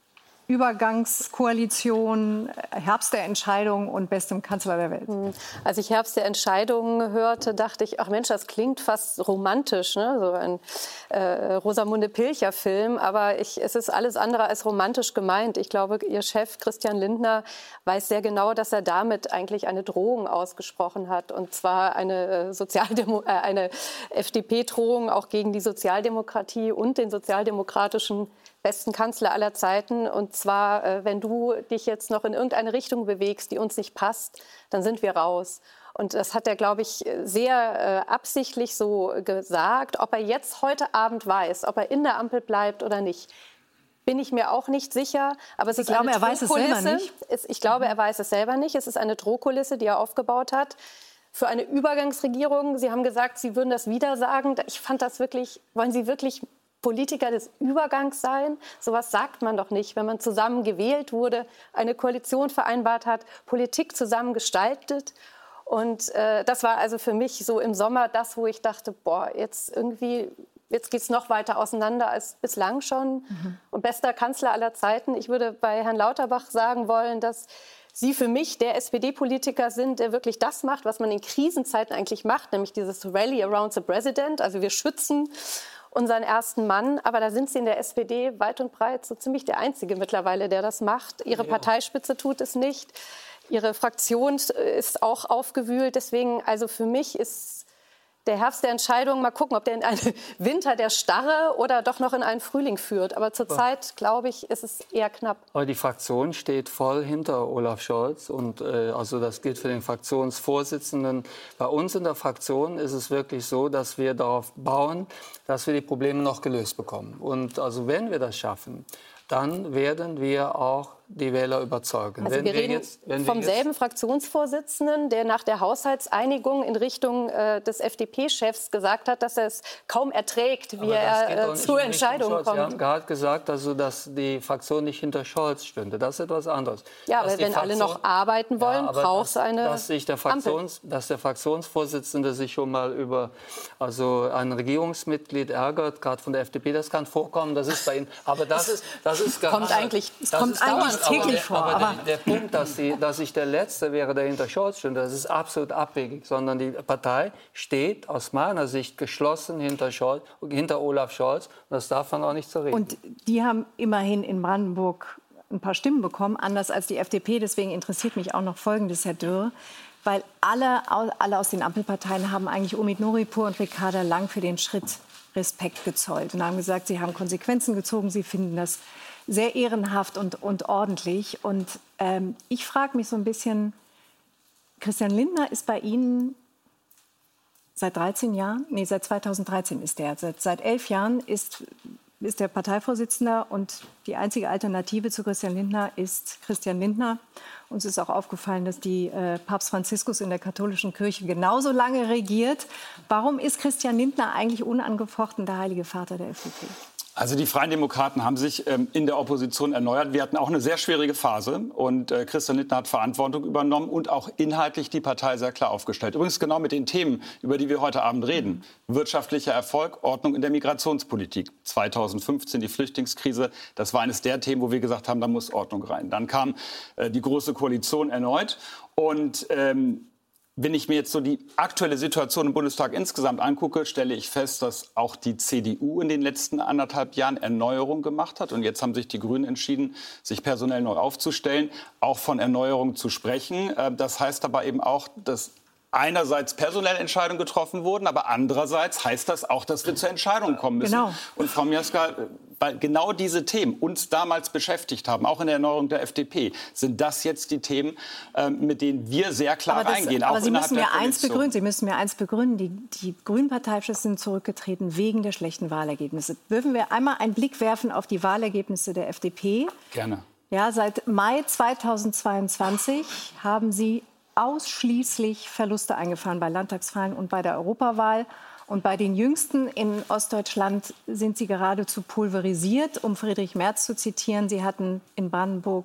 Übergangskoalition, Herbst der Entscheidung und bestem Kanzler der Welt? Als ich Herbst der Entscheidung hörte, dachte ich, ach Mensch, das klingt fast romantisch, ne? So ein äh, Rosamunde Pilcher-Film. Aber ich, es ist alles andere als romantisch gemeint. Ich glaube, Ihr Chef Christian Lindner weiß sehr genau, dass er damit eigentlich eine Drohung ausgesprochen hat. Und zwar eine, äh, Sozialdemo- äh, eine F D P-Drohung auch gegen die Sozialdemokratie und den sozialdemokratischen besten Kanzler aller Zeiten. Und zwar, äh, wenn du dich jetzt noch in irgendeine Richtung bewegst, die uns nicht passt, dann sind wir raus. Und das hat er, glaube ich, sehr äh, absichtlich so gesagt. Ob er jetzt heute Abend weiß, ob er in der Ampel bleibt oder nicht, bin ich mir auch nicht sicher. Aber es Sie ist glauben, eine er weiß es selber nicht? Es, ich glaube, er weiß es selber nicht. Es ist eine Drohkulisse, die er aufgebaut hat. Für eine Übergangsregierung, Sie haben gesagt, Sie würden das wieder sagen. Ich fand das wirklich, wollen Sie wirklich Politiker des Übergangs sein? Sowas sagt man doch nicht, wenn man zusammen gewählt wurde, eine Koalition vereinbart hat, Politik zusammen gestaltet. Und äh, das war also für mich so im Sommer das, wo ich dachte, boah, jetzt irgendwie, jetzt geht es noch weiter auseinander als bislang schon. Mhm. Und bester Kanzler aller Zeiten. Ich würde bei Herrn Lauterbach sagen wollen, dass Sie für mich der S P D-Politiker sind, der wirklich das macht, was man in Krisenzeiten eigentlich macht, nämlich dieses Rally around the President. Also wir schützen unseren ersten Mann. Aber da sind Sie in der S P D weit und breit so ziemlich der Einzige mittlerweile, der das macht. Ihre ja. Parteispitze tut es nicht. Ihre Fraktion ist auch aufgewühlt. Deswegen, also für mich ist der Herbst der Entscheidung, mal gucken, ob der in einen Winter der Starre oder doch noch in einen Frühling führt. Aber zurzeit, glaube ich, ist es eher knapp. Aber die Fraktion steht voll hinter Olaf Scholz. Und äh, also das gilt für den Fraktionsvorsitzenden. Bei uns in der Fraktion ist es wirklich so, dass wir darauf bauen, dass wir die Probleme noch gelöst bekommen. Und also wenn wir das schaffen, dann werden wir auch die Wähler überzeugen. Also wenn wir wir reden jetzt, wenn vom wir jetzt selben Fraktionsvorsitzenden, der nach der Haushaltseinigung in Richtung äh, des F D P-Chefs gesagt hat, dass er es kaum erträgt, wie er äh, zur Entscheidung kommt. Sie haben gerade gesagt, also, dass die Fraktion nicht hinter Scholz stünde. Das ist etwas anderes. Ja, aber wenn Fraktion, alle noch arbeiten wollen, ja, braucht es eine dass, sich der Fraktions, dass der Fraktionsvorsitzende sich schon mal über also ein Regierungsmitglied ärgert, gerade von der F D P, das kann vorkommen. Das ist bei Ihnen. Aber das ist, das ist kommt eigentlich, das kommt eigentlich täglich vor. Aber, aber der, der Punkt, dass, sie, dass ich der Letzte wäre, der hinter Scholz steht, das ist absolut abwegig. Sondern die Partei steht aus meiner Sicht geschlossen hinter, Scholz, hinter Olaf Scholz. Und das darf man auch nicht so reden. Und die haben immerhin in Brandenburg ein paar Stimmen bekommen, anders als die F D P. Deswegen interessiert mich auch noch Folgendes, Herr Dürr. Weil alle, alle aus den Ampelparteien haben eigentlich Omid Nuripur und Ricarda Lang für den Schritt Respekt gezollt und haben gesagt, sie haben Konsequenzen gezogen, sie finden das sehr ehrenhaft und, und ordentlich. Und ähm, ich frage mich so ein bisschen, Christian Lindner ist bei Ihnen seit dreizehn Jahren, nee, seit zweitausenddreizehn ist der, seit, seit elf Jahren ist, ist der Parteivorsitzender und die einzige Alternative zu Christian Lindner ist Christian Lindner. Uns ist auch aufgefallen, dass die äh, Papst Franziskus in der katholischen Kirche genauso lange regiert. Warum ist Christian Lindner eigentlich unangefochten der heilige Vater der F D P? Also die Freien Demokraten haben sich ähm, in der Opposition erneuert. Wir hatten auch eine sehr schwierige Phase und äh, Christian Lindner hat Verantwortung übernommen und auch inhaltlich die Partei sehr klar aufgestellt. Übrigens genau mit den Themen, über die wir heute Abend reden. Wirtschaftlicher Erfolg, Ordnung in der Migrationspolitik. zweitausendfünfzehn die Flüchtlingskrise, das war eines der Themen, wo wir gesagt haben, da muss Ordnung rein. Dann kam äh, die Große Koalition erneut und ähm, wenn ich mir jetzt so die aktuelle Situation im Bundestag insgesamt angucke, stelle ich fest, dass auch die C D U in den letzten anderthalb Jahren Erneuerung gemacht hat. Und jetzt haben sich die Grünen entschieden, sich personell neu aufzustellen, auch von Erneuerung zu sprechen. Das heißt aber eben auch, dass einerseits personelle Entscheidungen getroffen wurden, aber andererseits heißt das auch, dass wir zur Entscheidung kommen müssen. Genau. Und Frau Miaska, weil genau diese Themen uns damals beschäftigt haben, auch in der Erneuerung der F D P, sind das jetzt die Themen, mit denen wir sehr klar aber das, reingehen. Aber auch Sie müssen mir eins Koalition. begründen. Sie müssen mir eins begründen. Die, die grünen Parteichefs sind zurückgetreten wegen der schlechten Wahlergebnisse. Dürfen wir einmal einen Blick werfen auf die Wahlergebnisse der F D P? Gerne. Ja, seit Mai zweitausendzweiundzwanzig haben Sie ausschließlich Verluste eingefahren bei Landtagswahlen und bei der Europawahl. Und bei den Jüngsten in Ostdeutschland sind sie geradezu pulverisiert. Um Friedrich Merz zu zitieren, sie hatten in Brandenburg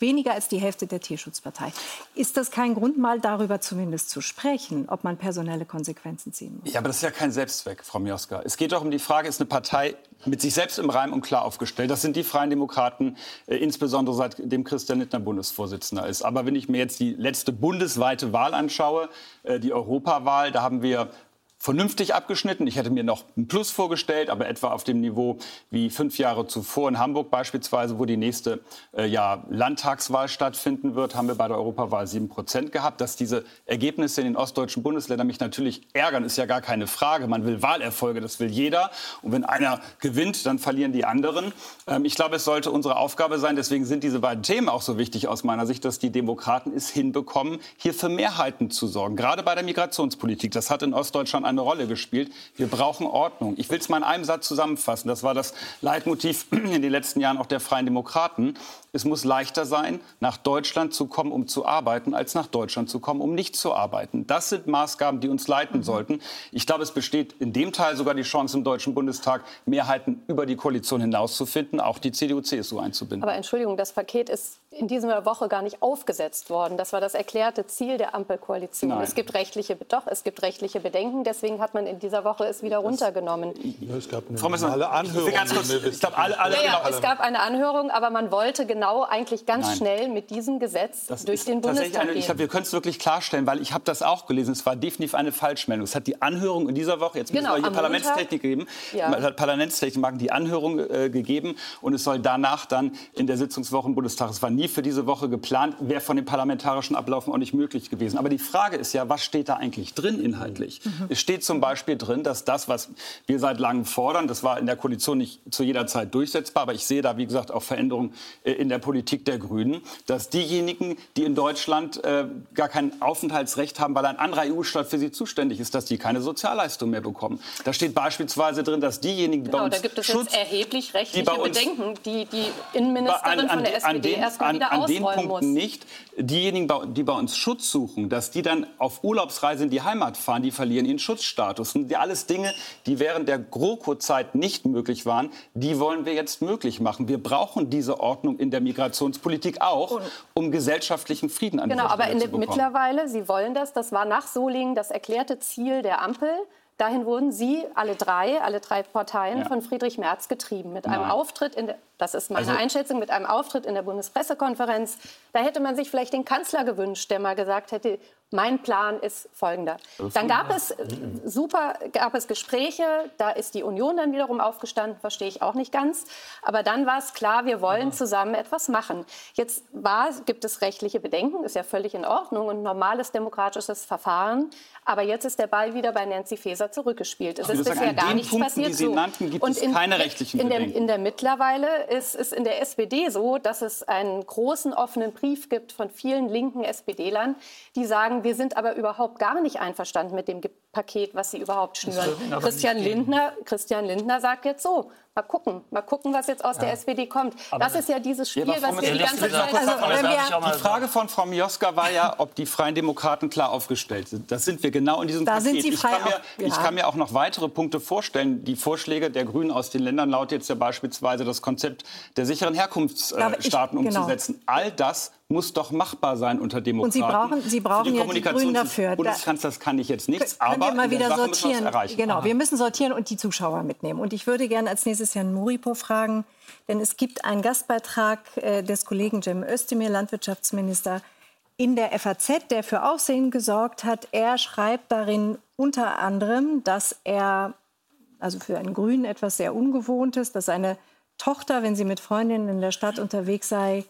weniger als die Hälfte der Tierschutzpartei. Ist das kein Grund, mal darüber zumindest zu sprechen, ob man personelle Konsequenzen ziehen muss? Ja, aber das ist ja kein Selbstzweck, Frau Mioska. Es geht doch um die Frage, ist eine Partei mit sich selbst im Reim und klar aufgestellt? Das sind die Freien Demokraten, äh, insbesondere seitdem Christian Lindner Bundesvorsitzender ist. Aber wenn ich mir jetzt die letzte bundesweite Wahl anschaue, äh, die Europawahl, da haben wir vernünftig abgeschnitten. Ich hätte mir noch ein Plus vorgestellt, aber etwa auf dem Niveau wie fünf Jahre zuvor in Hamburg beispielsweise, wo die nächste äh, ja, Landtagswahl stattfinden wird, haben wir bei der Europawahl sieben Prozent gehabt. Dass diese Ergebnisse in den ostdeutschen Bundesländern mich natürlich ärgern, ist ja gar keine Frage. Man will Wahlerfolge, das will jeder. Und wenn einer gewinnt, dann verlieren die anderen. Ähm, ich glaube, es sollte unsere Aufgabe sein, deswegen sind diese beiden Themen auch so wichtig aus meiner Sicht, dass die Demokraten es hinbekommen, hier für Mehrheiten zu sorgen. Gerade bei der Migrationspolitik. Das hat in Ostdeutschland eine Rolle gespielt. Wir brauchen Ordnung. Ich will es mal in einem Satz zusammenfassen. Das war das Leitmotiv in den letzten Jahren auch der Freien Demokraten. Es muss leichter sein, nach Deutschland zu kommen, um zu arbeiten, als nach Deutschland zu kommen, um nicht zu arbeiten. Das sind Maßgaben, die uns leiten sollten. Ich glaube, es besteht in dem Teil sogar die Chance, im Deutschen Bundestag Mehrheiten über die Koalition hinaus zu finden, auch die C D U C S U einzubinden. Aber Entschuldigung, das Paket ist in dieser Woche gar nicht aufgesetzt worden. Das war das erklärte Ziel der Ampelkoalition. Nein. Es gibt rechtliche, doch, es gibt rechtliche Bedenken. Deswegen hat man in dieser Woche es wieder runtergenommen. Ja, es gab eine Frau Messner, normale Anhörung. ganz kurz, ich glaube, alle, alle, Ja, ja, genau. es gab eine Anhörung, aber man wollte genau eigentlich ganz Nein. schnell mit diesem Gesetz Das durch ist den tatsächlich Bundestag eine, gehen. ich glaube, wir können es wirklich klarstellen, weil ich habe das auch gelesen. Es war definitiv eine Falschmeldung. Es hat die Anhörung in dieser Woche, jetzt müssen Genau, wir hier am Parlamentstechnik geben, Ja. Parlamentstechnik machen die Anhörung äh, gegeben und es soll danach dann in der Sitzungswoche im Bundestag. Es war nie für diese Woche geplant, wäre von den parlamentarischen Ablaufen auch nicht möglich gewesen. Aber die Frage ist ja, was steht da eigentlich drin inhaltlich? Mhm. Es steht zum Beispiel drin, dass das, was wir seit langem fordern, das war in der Koalition nicht zu jeder Zeit durchsetzbar, aber ich sehe da, wie gesagt, auch Veränderungen äh, in der Politik der Grünen, dass diejenigen, die in Deutschland äh, gar kein Aufenthaltsrecht haben, weil ein anderer E U-Staat für sie zuständig ist, dass die keine Sozialleistung mehr bekommen. Da steht beispielsweise drin, dass diejenigen, die Genau, bei uns da gibt es Schutz, jetzt erheblich rechtliche die bei uns, Bedenken, die die Innenministerin an, an, von der S P D an den, erstmal an, wieder an den ausräumen Punkten muss. nicht. Diejenigen, die bei uns Schutz suchen, dass die dann auf Urlaubsreise in die Heimat fahren, die verlieren ihren Schutzstatus. Das sind alles Dinge, die während der GroKo-Zeit nicht möglich waren. Die wollen wir jetzt möglich machen. Wir brauchen diese Ordnung in der Migrationspolitik auch, um gesellschaftlichen Frieden an Genau, dieser aber Stelle in zu der, bekommen. mittlerweile, Sie wollen das, das war nach Solingen das erklärte Ziel der Ampel. Dahin wurden Sie, alle drei, alle drei Parteien, Ja. von Friedrich Merz getrieben. Mit einem Nein. Auftritt, in der, das ist meine Also- Einschätzung, mit einem Auftritt in der Bundespressekonferenz. Da hätte man sich vielleicht den Kanzler gewünscht, der mal gesagt hätte, mein Plan ist folgender. Dann gab es, äh, super, gab es Gespräche, da ist die Union dann wiederum aufgestanden, verstehe ich auch nicht ganz. Aber dann war es klar, wir wollen zusammen etwas machen. Jetzt war, gibt es rechtliche Bedenken, ist ja völlig in Ordnung und normales demokratisches Verfahren. Aber jetzt ist der Ball wieder bei Nancy Faeser zurückgespielt. Es Ich ist würde sagen, bisher an gar den nichts Punkten, passiert. die Sie so. nannten, gibt Und es in, keine rechtlichen in der, Bedenken. in der mittlerweile ist es in der S P D so, dass es einen großen offenen Brief gibt von vielen linken S P D-Lern, die sagen, wir sind aber überhaupt gar nicht einverstanden mit dem Ge- Paket, was sie überhaupt schnüren. Christian Lindner, Christian Lindner sagt jetzt so, mal gucken, mal gucken, was jetzt aus der S P D kommt. Das ist ja dieses Spiel, Ja, aber Frau was wir die Messner, ganze lassen Sie Zeit... mich mal kurz Also, wenn sagen. wir, Die Frage von Frau Mioska war ja, ob die Freien Demokraten klar aufgestellt sind. Das sind wir genau in diesem Da Paket. sind sie ich, frei kann mir, auf- ja. ich kann mir auch noch weitere Punkte vorstellen. Die Vorschläge der Grünen aus den Ländern lautet jetzt ja beispielsweise das Konzept der sicheren Herkunftsstaaten ich- genau. umzusetzen. All das muss doch machbar sein unter Demokraten. Und Sie brauchen, Sie brauchen Für die ja die Kommunikation Grünen des dafür. Da Bundeskanzlers kann ich jetzt nichts, können aber wir mal in der wieder Sache müssen wir es sortieren. erreichen. Genau, wir müssen sortieren und die Zuschauer mitnehmen. Und ich würde gerne als nächstes Herrn Muripo fragen, denn es gibt einen Gastbeitrag äh, des Kollegen Cem Özdemir, Landwirtschaftsminister, in der F A Z, der für Aufsehen gesorgt hat. Er schreibt darin unter anderem, dass er, also für einen Grünen etwas sehr Ungewohntes, dass seine Tochter, wenn sie mit Freundinnen in der Stadt unterwegs sei,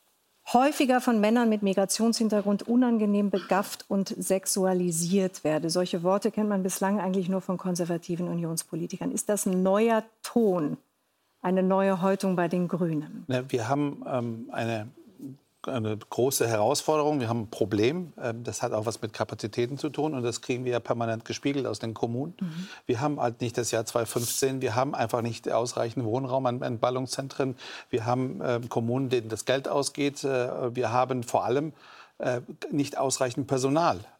häufiger von Männern mit Migrationshintergrund unangenehm begafft und sexualisiert werde. Solche Worte kennt man bislang eigentlich nur von konservativen Unionspolitikern. Ist das ein neuer Ton, eine neue Häutung bei den Grünen? Wir haben ähm, eine, eine große Herausforderung, wir haben ein Problem. Ähm, das hat auch was mit Kapazitäten zu tun und das kriegen wir ja permanent gespiegelt aus den Kommunen. Mhm. Wir haben halt nicht das Jahr zweitausendfünfzehn, wir haben einfach nicht ausreichend Wohnraum an Entballungszentren. Wir haben äh, Kommunen, denen das Geld ausgeht. Äh, wir haben vor allem äh, nicht ausreichend Personal.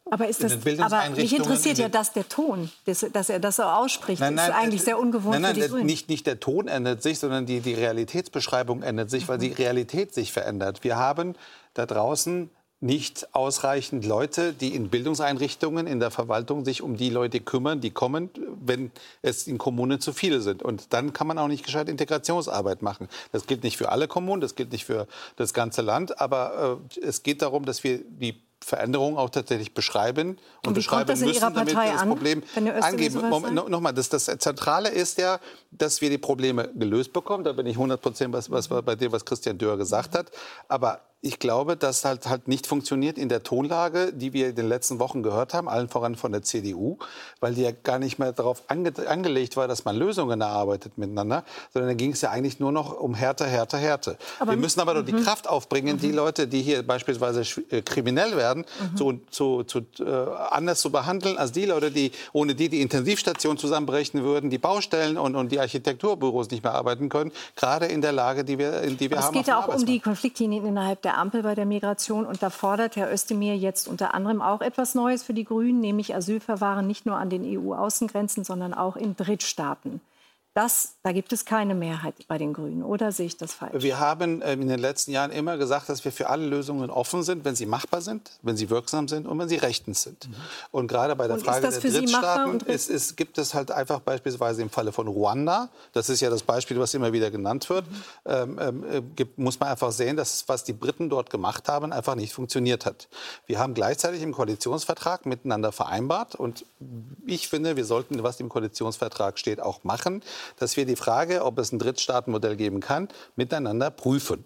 Aber, ist das, aber mich interessiert ja, dass der Ton, dass, dass er das so ausspricht, nein, nein, ist eigentlich sehr ungewohnt nein, nein, für die Grünen. Nicht, nicht der Ton ändert sich, sondern die, die Realitätsbeschreibung ändert sich, mhm. weil die Realität sich verändert. Wir haben da draußen nicht ausreichend Leute, die in Bildungseinrichtungen, in der Verwaltung sich um die Leute kümmern, die kommen, wenn es in Kommunen zu viele sind. Und dann kann man auch nicht gescheit Integrationsarbeit machen. Das gilt nicht für alle Kommunen, das gilt nicht für das ganze Land, aber äh, es geht darum, dass wir die Veränderungen auch tatsächlich beschreiben und, und beschreiben müssen, damit wir das Problem angeben. Moment, Nochmal, das, das Zentrale ist ja, dass wir die Probleme gelöst bekommen. Da bin ich hundert Prozent was, was bei dem, was Christian Dörr gesagt hat. Aber ich glaube, dass halt, halt nicht funktioniert in der Tonlage, die wir in den letzten Wochen gehört haben, allen voran von der C D U, weil die ja gar nicht mehr darauf ange angelegt war, dass man Lösungen erarbeitet miteinander, sondern da ging es ja eigentlich nur noch um Härte, Härte, Härte. Aber wir müssen aber doch die Kraft aufbringen, mhm. die Leute, die hier beispielsweise äh, kriminell werden, mhm. zu, zu, zu, äh, anders zu behandeln als die Leute, die ohne die die Intensivstation zusammenbrechen würden, die Baustellen und, und die Architekturbüros nicht mehr arbeiten können, gerade in der Lage, die wir, in die wir aber haben. Es geht ja auch um die Konfliktlinien innerhalb der der Ampel bei der Migration. Und da fordert Herr Özdemir jetzt unter anderem auch etwas Neues für die Grünen, nämlich Asylverfahren nicht nur an den E U-Außengrenzen, sondern auch in Drittstaaten. Das, da gibt es keine Mehrheit bei den Grünen, oder sehe ich das falsch? Wir haben äh, in den letzten Jahren immer gesagt, dass wir für alle Lösungen offen sind, wenn sie machbar sind, wenn sie wirksam sind und wenn sie rechtens sind. Mhm. Und gerade bei der und Frage der Drittstaaten ist, ist, gibt es halt einfach beispielsweise im Falle von Ruanda, das ist ja das Beispiel, was immer wieder genannt wird, mhm. ähm, äh, gibt, muss man einfach sehen, dass was die Briten dort gemacht haben, einfach nicht funktioniert hat. Wir haben gleichzeitig im Koalitionsvertrag miteinander vereinbart und ich finde, wir sollten, was im Koalitionsvertrag steht, auch machen, dass wir die Frage, ob es ein Drittstaatenmodell geben kann, miteinander prüfen.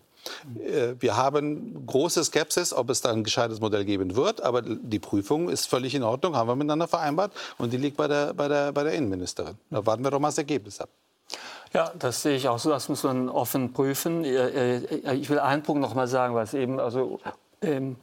Wir haben große Skepsis, ob es da ein gescheites Modell geben wird, aber die Prüfung ist völlig in Ordnung, haben wir miteinander vereinbart und die liegt bei der, bei der, bei der Innenministerin. Da warten wir doch mal das Ergebnis ab. Ja, das sehe ich auch so, das muss man offen prüfen. Ich will einen Punkt noch mal sagen, was eben also, ähm,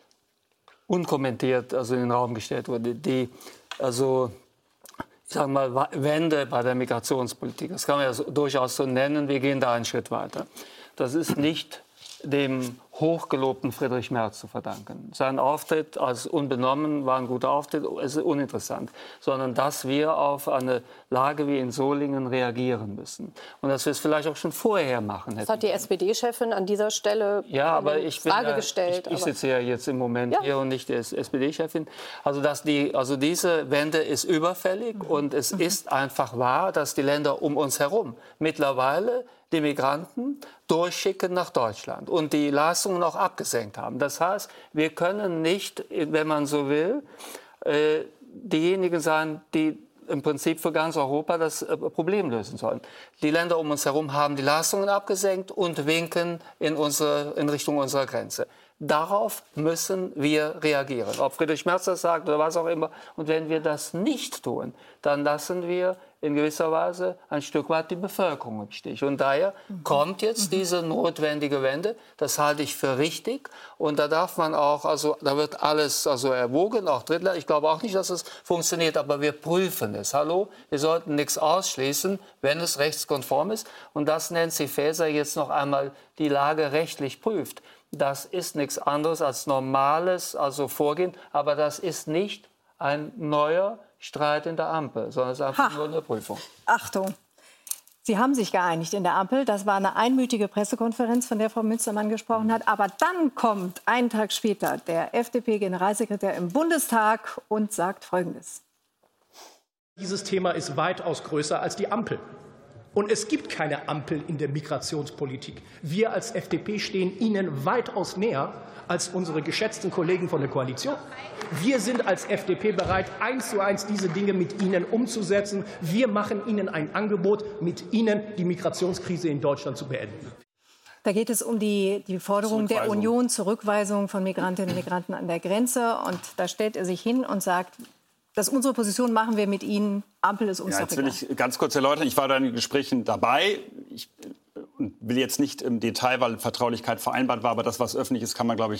unkommentiert also in den Raum gestellt wurde. Die, also ich sage mal, Wende bei der Migrationspolitik. Das kann man ja so, durchaus so nennen. Wir gehen da einen Schritt weiter. Das ist nicht dem hochgelobten Friedrich Merz zu verdanken. Sein Auftritt als unbenommen war ein guter Auftritt, es ist uninteressant, sondern dass wir auf eine Lage wie in Solingen reagieren müssen. Und dass wir es vielleicht auch schon vorher machen hätten. Das hat die S P D-Chefin an dieser Stelle ja, aber ich Frage bin ja, gestellt. Ich, ich sitze ja jetzt im Moment ja. hier und nicht die S P D-Chefin. Also, dass die, also diese Wende ist überfällig mhm. und es mhm. ist einfach wahr, dass die Länder um uns herum mittlerweile die Migranten durchschicken nach Deutschland und die Leistungen auch abgesenkt haben. Das heißt, wir können nicht, wenn man so will, äh, diejenigen sein, die im Prinzip für ganz Europa das äh, Problem lösen sollen. Die Länder um uns herum haben die Leistungen abgesenkt und winken in, unsere, in Richtung unserer Grenze. Darauf müssen wir reagieren, ob Friedrich Merz das sagt oder was auch immer. Und wenn wir das nicht tun, dann lassen wir in gewisser Weise ein Stück weit die Bevölkerung im Stich. Und daher mhm. kommt jetzt mhm. diese notwendige Wende. Das halte ich für richtig. Und da darf man auch, also da wird alles also erwogen, auch Drittland. Ich glaube auch nicht, dass es funktioniert, aber wir prüfen es. Hallo, wir sollten nichts ausschließen, wenn es rechtskonform ist. Und dass Nancy Faeser jetzt noch einmal die Lage rechtlich prüft, das ist nichts anderes als normales also Vorgehen. Aber das ist nicht ein neuer Streit in der Ampel, sondern es ist einfach ha. nur eine Prüfung. Achtung, Sie haben sich geeinigt in der Ampel. Das war eine einmütige Pressekonferenz, von der Frau Münstermann gesprochen hat. Aber dann kommt einen Tag später der F D P-Generalsekretär im Bundestag und sagt Folgendes. Dieses Thema ist weitaus größer als die Ampel. Und es gibt keine Ampel in der Migrationspolitik. Wir als F D P stehen Ihnen weitaus näher als unsere geschätzten Kollegen von der Koalition. Wir sind als F D P bereit, eins zu eins diese Dinge mit Ihnen umzusetzen. Wir machen Ihnen ein Angebot, mit Ihnen die Migrationskrise in Deutschland zu beenden. Da geht es um die, die Forderung der Union, Zurückweisung von Migrantinnen und Migranten an der Grenze. Und da stellt er sich hin und sagt, das ist unsere Position, machen wir mit Ihnen. Ampel ist uns ja, doch egal. Jetzt will ich ganz kurz erläutern. Ich war da in den Gesprächen dabei. Ich will jetzt nicht im Detail, weil Vertraulichkeit vereinbart war, aber das, was öffentlich ist, kann man, glaube ich,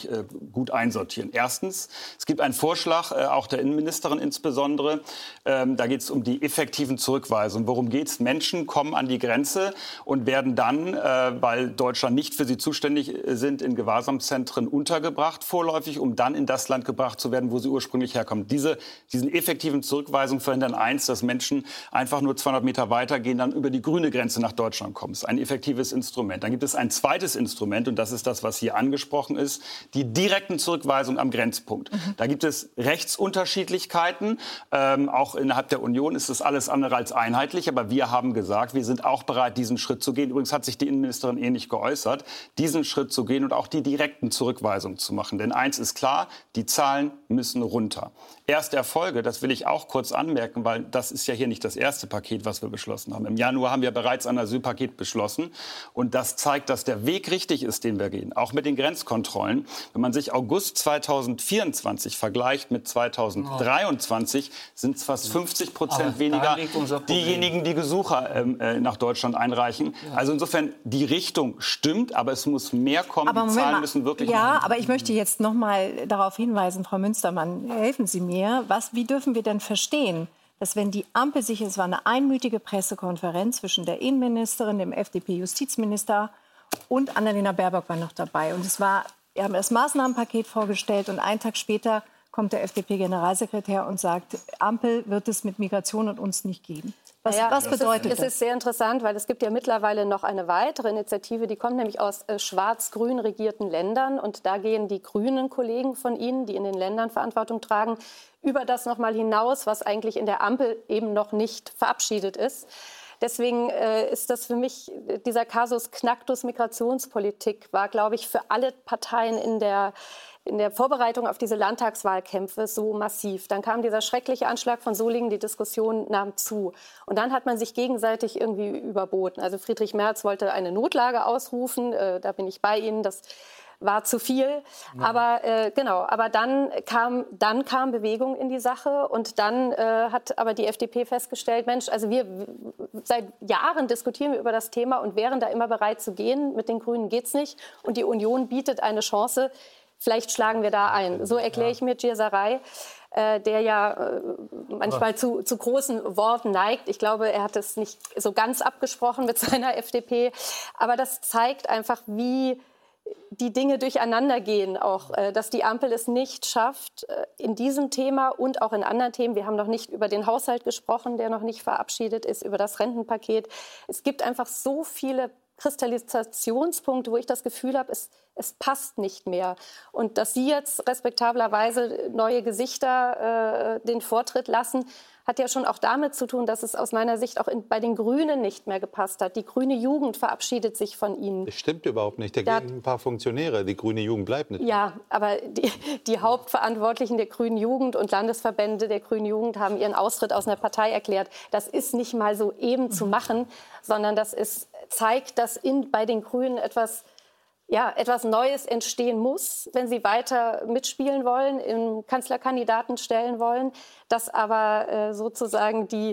gut einsortieren. Erstens, es gibt einen Vorschlag, äh, auch der Innenministerin insbesondere, ähm, da geht es um die effektiven Zurückweisungen. Worum geht es? Menschen kommen an die Grenze und werden dann, äh, weil Deutschland nicht für sie zuständig sind, in Gewahrsamszentren untergebracht, vorläufig, um dann in das Land gebracht zu werden, wo sie ursprünglich herkommen. Diese, diesen effektiven Zurückweisungen verhindern eins, dass Menschen einfach nur zweihundert Meter weitergehen, dann über die grüne Grenze nach Deutschland kommen. Das ist ein effektives Instrument. Dann gibt es ein zweites Instrument, und das ist das, was hier angesprochen ist, die direkten Zurückweisungen am Grenzpunkt. Mhm. Da gibt es Rechtsunterschiedlichkeiten. Ähm, auch innerhalb der Union ist das alles andere als einheitlich. Aber wir haben gesagt, wir sind auch bereit, diesen Schritt zu gehen. Übrigens hat sich die Innenministerin ähnlich geäußert, diesen Schritt zu gehen und auch die direkten Zurückweisungen zu machen. Denn eins ist klar, die Zahlen müssen runter. Erste Erfolge, das will ich auch kurz anmerken, weil das ist ja hier nicht das erste Paket, was wir beschlossen haben. Im Januar haben wir bereits ein Asylpaket beschlossen. Und das zeigt, dass der Weg richtig ist, den wir gehen. Auch mit den Grenzkontrollen. Wenn man sich August zweitausendvierundzwanzig vergleicht mit zweitausenddreiundzwanzig, sind es fast fünfzig Prozent weniger diejenigen, die Gesuche äh, nach Deutschland einreichen. Ja. Also insofern, die Richtung stimmt, aber es muss mehr kommen. Aber die Zahlen müssen wirklich... Ja, machen. Aber ich möchte jetzt noch mal darauf hinweisen, Frau Münstermann, helfen Sie mir. Was, wie dürfen wir denn verstehen, dass wenn die Ampel sich, es war eine einmütige Pressekonferenz zwischen der Innenministerin, dem F D P-Justizminister und Annalena Baerbock war noch dabei. Und es war, wir haben das Maßnahmenpaket vorgestellt und einen Tag später kommt der F D P-Generalsekretär und sagt, Ampel wird es mit Migration und uns nicht geben. Was, naja, was bedeutet es ist, das? Es ist sehr interessant, weil es gibt ja mittlerweile noch eine weitere Initiative, die kommt nämlich aus äh, schwarz-grün regierten Ländern. Und da gehen die grünen Kollegen von Ihnen, die in den Ländern Verantwortung tragen, über das noch mal hinaus, was eigentlich in der Ampel eben noch nicht verabschiedet ist. Deswegen äh, ist das für mich, dieser Kasus Knacktus Migrationspolitik war, glaube ich, für alle Parteien in der in der Vorbereitung auf diese Landtagswahlkämpfe so massiv. Dann kam dieser schreckliche Anschlag von Solingen, die Diskussion nahm zu. Und dann hat man sich gegenseitig irgendwie überboten. Also Friedrich Merz wollte eine Notlage ausrufen, äh, da bin ich bei Ihnen, das war zu viel. Ja. Aber äh, genau, aber dann kam, dann kam Bewegung in die Sache und dann äh, hat aber die F D P festgestellt, Mensch, also wir seit Jahren diskutieren wir über das Thema und wären da immer bereit zu gehen. Mit den Grünen geht's nicht. Und die Union bietet eine Chance. Vielleicht schlagen wir da ein. So erkläre ich mir Djerzaray, äh, der ja äh, manchmal zu, zu großen Worten neigt. Ich glaube, er hat es nicht so ganz abgesprochen mit seiner F D P. Aber das zeigt einfach, wie die Dinge durcheinander gehen. Auch, äh, dass die Ampel es nicht schafft, äh, in diesem Thema und auch in anderen Themen. Wir haben noch nicht über den Haushalt gesprochen, der noch nicht verabschiedet ist, über das Rentenpaket. Es gibt einfach so viele Kristallisationspunkte, wo ich das Gefühl habe, es, es passt nicht mehr. Und dass Sie jetzt respektablerweise neue Gesichter äh, den Vortritt lassen, hat ja schon auch damit zu tun, dass es aus meiner Sicht auch in, bei den Grünen nicht mehr gepasst hat. Die grüne Jugend verabschiedet sich von Ihnen. Das stimmt überhaupt nicht. Da, da gehen ein paar Funktionäre. Die grüne Jugend bleibt nicht. Ja, aber die, die Hauptverantwortlichen der grünen Jugend und Landesverbände der grünen Jugend haben ihren Austritt aus einer Partei erklärt. Das ist nicht mal so eben mhm. zu machen, sondern das ist, zeigt, dass in, bei den Grünen etwas... Ja, etwas Neues entstehen muss, wenn sie weiter mitspielen wollen, im Kanzlerkandidaten stellen wollen, dass aber äh, sozusagen die,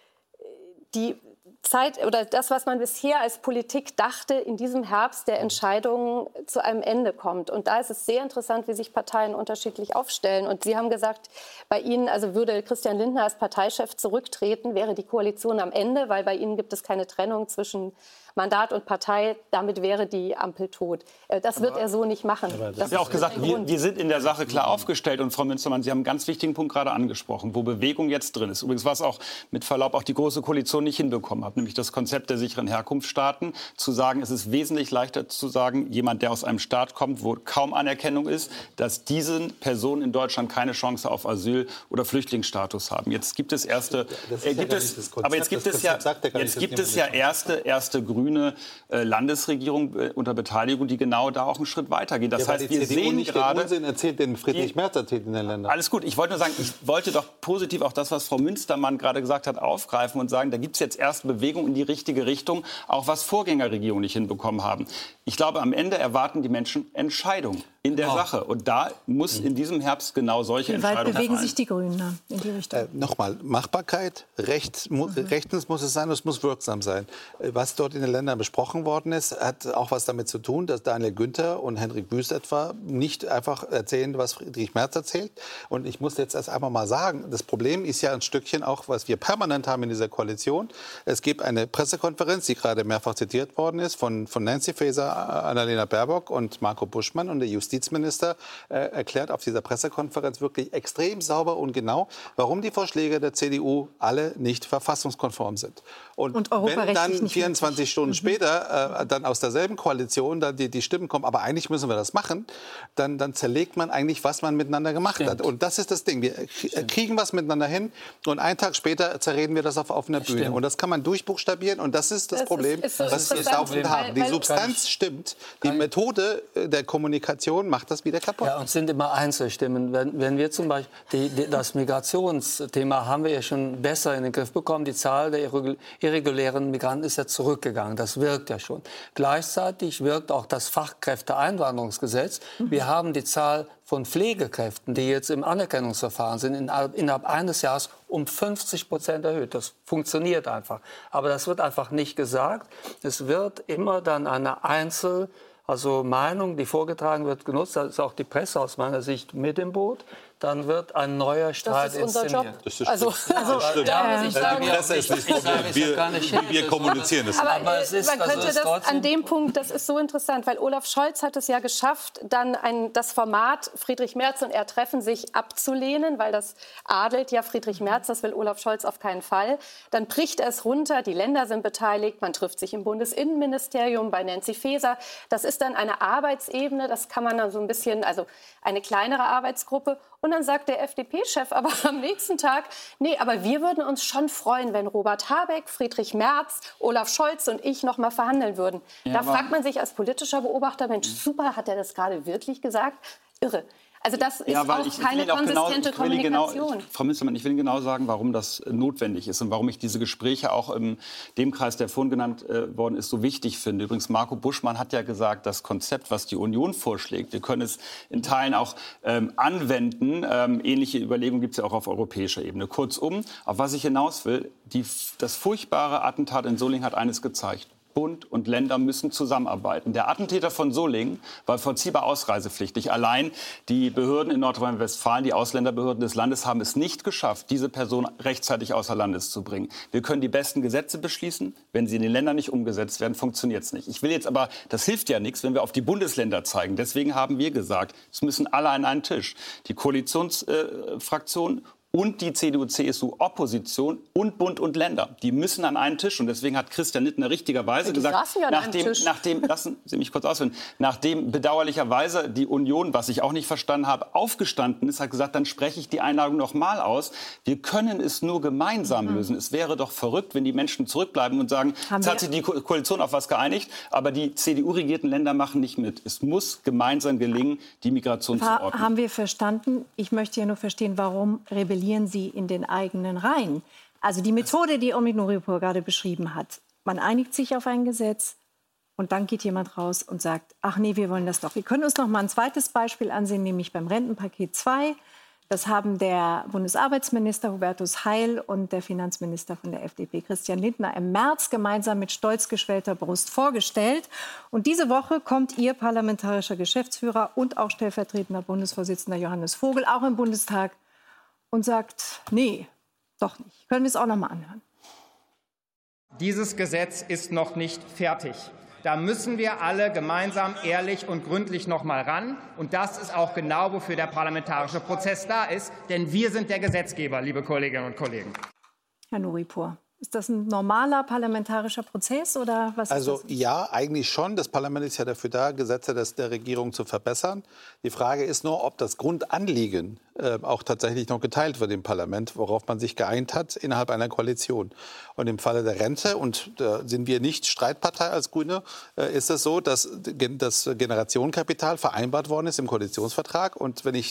die Zeit oder das, was man bisher als Politik dachte, in diesem Herbst der Entscheidungen zu einem Ende kommt. Und da ist es sehr interessant, wie sich Parteien unterschiedlich aufstellen. Und Sie haben gesagt, bei Ihnen, also würde Christian Lindner als Parteichef zurücktreten, wäre die Koalition am Ende, weil bei Ihnen gibt es keine Trennung zwischen Mandat und Partei, damit wäre die Ampel tot. Das wird aber er so nicht machen. Ich habe ja auch gesagt, wir, wir sind in der Sache klar aufgestellt. Und Frau Münstermann, Sie haben einen ganz wichtigen Punkt gerade angesprochen, wo Bewegung jetzt drin ist. Übrigens, was auch mit Verlaub auch die Große Koalition nicht hinbekommen hat, nämlich das Konzept der sicheren Herkunftsstaaten, zu sagen, es ist wesentlich leichter zu sagen, jemand, der aus einem Staat kommt, wo kaum Anerkennung ist, dass diese Personen in Deutschland keine Chance auf Asyl- oder Flüchtlingsstatus haben. Jetzt gibt es erste, äh, gibt es, aber jetzt gibt es ja, jetzt gibt es ja erste, erste grüne äh, Landesregierung äh, unter Beteiligung, die genau da auch einen Schritt weitergeht. Das ja, heißt, die wir C D U sehen nicht gerade, den Unsinn erzählt, den Friedrich Merz erzählt in den Ländern. Alles gut. Ich wollte nur sagen, ich wollte doch positiv auch das, was Frau Münstermann gerade gesagt hat, aufgreifen und sagen, da gibt es jetzt erste Bewegung in die richtige Richtung, auch was Vorgängerregierungen nicht hinbekommen haben. Ich glaube, am Ende erwarten die Menschen Entscheidungen. in der Oh. Sache. Und da muss in diesem Herbst genau solche Wie Entscheidungen weit bewegen fallen. sich die Grünen in die Richtung? Äh, Nochmal, Machbarkeit, Recht, mu Mhm. rechtens muss es sein und es muss wirksam sein. Äh, Was dort in den Ländern besprochen worden ist, hat auch was damit zu tun, dass Daniel Günther und Henrik Wüst etwa nicht einfach erzählen, was Friedrich Merz erzählt. Und ich muss jetzt erst einmal mal sagen, das Problem ist ja ein Stückchen auch, was wir permanent haben in dieser Koalition. Es gibt eine Pressekonferenz, die gerade mehrfach zitiert worden ist, von, von Nancy Faeser, Annalena Baerbock und Marco Buschmann. Und der Justizminister äh, erklärt auf dieser Pressekonferenz wirklich extrem sauber und genau, warum die Vorschläge der C D U alle nicht verfassungskonform sind. Und, Und wenn europarechtlich dann nicht vierundzwanzig Stunden später äh, dann aus derselben Koalition dann die, die Stimmen kommen, aber eigentlich müssen wir das machen, dann, dann zerlegt man eigentlich, was man miteinander gemacht Stimmt. hat. Und das ist das Ding. Wir k- kriegen was miteinander hin und einen Tag später zerreden wir das auf offener Bühne. Stimmt. Und das kann man durchbuchstabieren und das ist das, Das Problem, ist- ist so was wir interessant, laufend weil- haben. Die weil- Substanz stimmt, die Methode äh, der Kommunikation macht das wieder kaputt. Ja, und es sind immer Einzelstimmen. Wenn, wenn wir zum Beispiel die, die, das Migrationsthema haben wir ja schon besser in den Griff bekommen. Die Zahl der irregul- irregulären Migranten ist ja zurückgegangen. Das wirkt ja schon. Gleichzeitig wirkt auch das Fachkräfteeinwanderungsgesetz. Wir haben die Zahl von Pflegekräften, die jetzt im Anerkennungsverfahren sind, innerhalb, innerhalb eines Jahres um fünfzig Prozent erhöht. Das funktioniert einfach. Aber das wird einfach nicht gesagt. Es wird immer dann eine Einzel- Also Meinung, die vorgetragen wird, genutzt. Da ist auch die Presse aus meiner Sicht mit im Boot. Dann wird ein neuer Streit Das ist unser inszeniert. Job. Das ist Also, also stimmt. ja, ich sage, Die Presse ist nicht das Problem. Wir, wir kommunizieren es. aber, Aber es äh, ist- man also könnte es das trotzdem- an dem Punkt, das ist so interessant, weil Olaf Scholz hat es ja geschafft, dann ein, das Format Friedrich Merz und er treffen sich abzulehnen, weil das adelt ja Friedrich Merz, das will Olaf Scholz auf keinen Fall. Dann bricht er es runter, die Länder sind beteiligt, man trifft sich im Bundesinnenministerium bei Nancy Faeser. Das ist dann eine Arbeitsebene, das kann man dann so ein bisschen, also eine kleinere Arbeitsgruppe. Und dann sagt der F D P-Chef aber am nächsten Tag, nee, aber wir würden uns schon freuen, wenn Robert Habeck, Friedrich Merz, Olaf Scholz und ich noch mal verhandeln würden. Ja, da aber- fragt man sich als politischer Beobachter, Mensch, super, hat er das gerade wirklich gesagt? Irre. Also das ist Ja, weil auch ich, ich keine will auch genau, konsistente ich will Ihnen genau, Kommunikation. Frau Münstermann, ich will Ihnen genau sagen, warum das äh, notwendig ist und warum ich diese Gespräche auch in dem Kreis, der vorhin genannt äh, worden ist, so wichtig finde. Übrigens, Marco Buschmann hat ja gesagt, das Konzept, was die Union vorschlägt, wir können es in Teilen auch ähm, anwenden. Ähm, ähnliche Überlegungen gibt es ja auch auf europäischer Ebene. Kurzum, auf was ich hinaus will, die, das furchtbare Attentat in Solingen hat eines gezeigt. Bund und Länder müssen zusammenarbeiten. Der Attentäter von Solingen war vollziehbar ausreisepflichtig. Allein die Behörden in Nordrhein-Westfalen, die Ausländerbehörden des Landes, haben es nicht geschafft, diese Person rechtzeitig außer Landes zu bringen. Wir können die besten Gesetze beschließen. Wenn sie in den Ländern nicht umgesetzt werden, funktioniert es nicht. Ich will jetzt aber, das hilft ja nichts, wenn wir auf die Bundesländer zeigen. Deswegen haben wir gesagt, es müssen alle an einen Tisch. Die Koalitionsfraktion äh, und die C D U C S U-Opposition und Bund und Länder. Die müssen an einen Tisch. Und deswegen hat Christian Littner richtigerweise Die gesagt, saßen ja an einem nachdem, Tisch. nachdem, lassen Sie mich kurz ausführen, nachdem bedauerlicherweise die Union, was ich auch nicht verstanden habe, aufgestanden ist, hat gesagt, dann spreche ich die Einladung noch mal aus. Wir können es nur gemeinsam Mhm. lösen. Es wäre doch verrückt, wenn die Menschen zurückbleiben und sagen, Haben jetzt wir- hat sich die Ko- Koalition auf was geeinigt, aber die C D U-regierten Länder machen nicht mit. Es muss gemeinsam gelingen, die Migration zu Ha ordnen. haben wir verstanden? Ich möchte ja nur verstehen, warum rebellieren Sie in den eigenen Reihen? Also die Methode, die Omid Nuripur gerade beschrieben hat. Man einigt sich auf ein Gesetz und dann geht jemand raus und sagt, ach nee, wir wollen das doch. Wir können uns noch mal ein zweites Beispiel ansehen, nämlich beim Rentenpaket zwei. Das haben der Bundesarbeitsminister Hubertus Heil und der Finanzminister von der F D P Christian Lindner im März gemeinsam mit stolz geschwellter Brust vorgestellt. Und diese Woche kommt Ihr parlamentarischer Geschäftsführer und auch stellvertretender Bundesvorsitzender Johannes Vogel auch im Bundestag und sagt, nee, doch nicht. Können wir es auch noch mal anhören? Dieses Gesetz ist noch nicht fertig. Da müssen wir alle gemeinsam ehrlich und gründlich noch mal ran. Und das ist auch genau, wofür der parlamentarische Prozess da ist. Denn wir sind der Gesetzgeber, liebe Kolleginnen und Kollegen. Herr Nuripur, ist das ein normaler parlamentarischer Prozess oder was Also ist das? ja, eigentlich schon. Das Parlament ist ja dafür da, Gesetze des, der Regierung zu verbessern. Die Frage ist nur, ob das Grundanliegen äh, auch tatsächlich noch geteilt wird im Parlament, worauf man sich geeint hat innerhalb einer Koalition. Und im Falle der Rente, und da sind wir nicht Streitpartei als Grüne, äh, ist es so, dass das Generationenkapital vereinbart worden ist im Koalitionsvertrag. Und wenn ich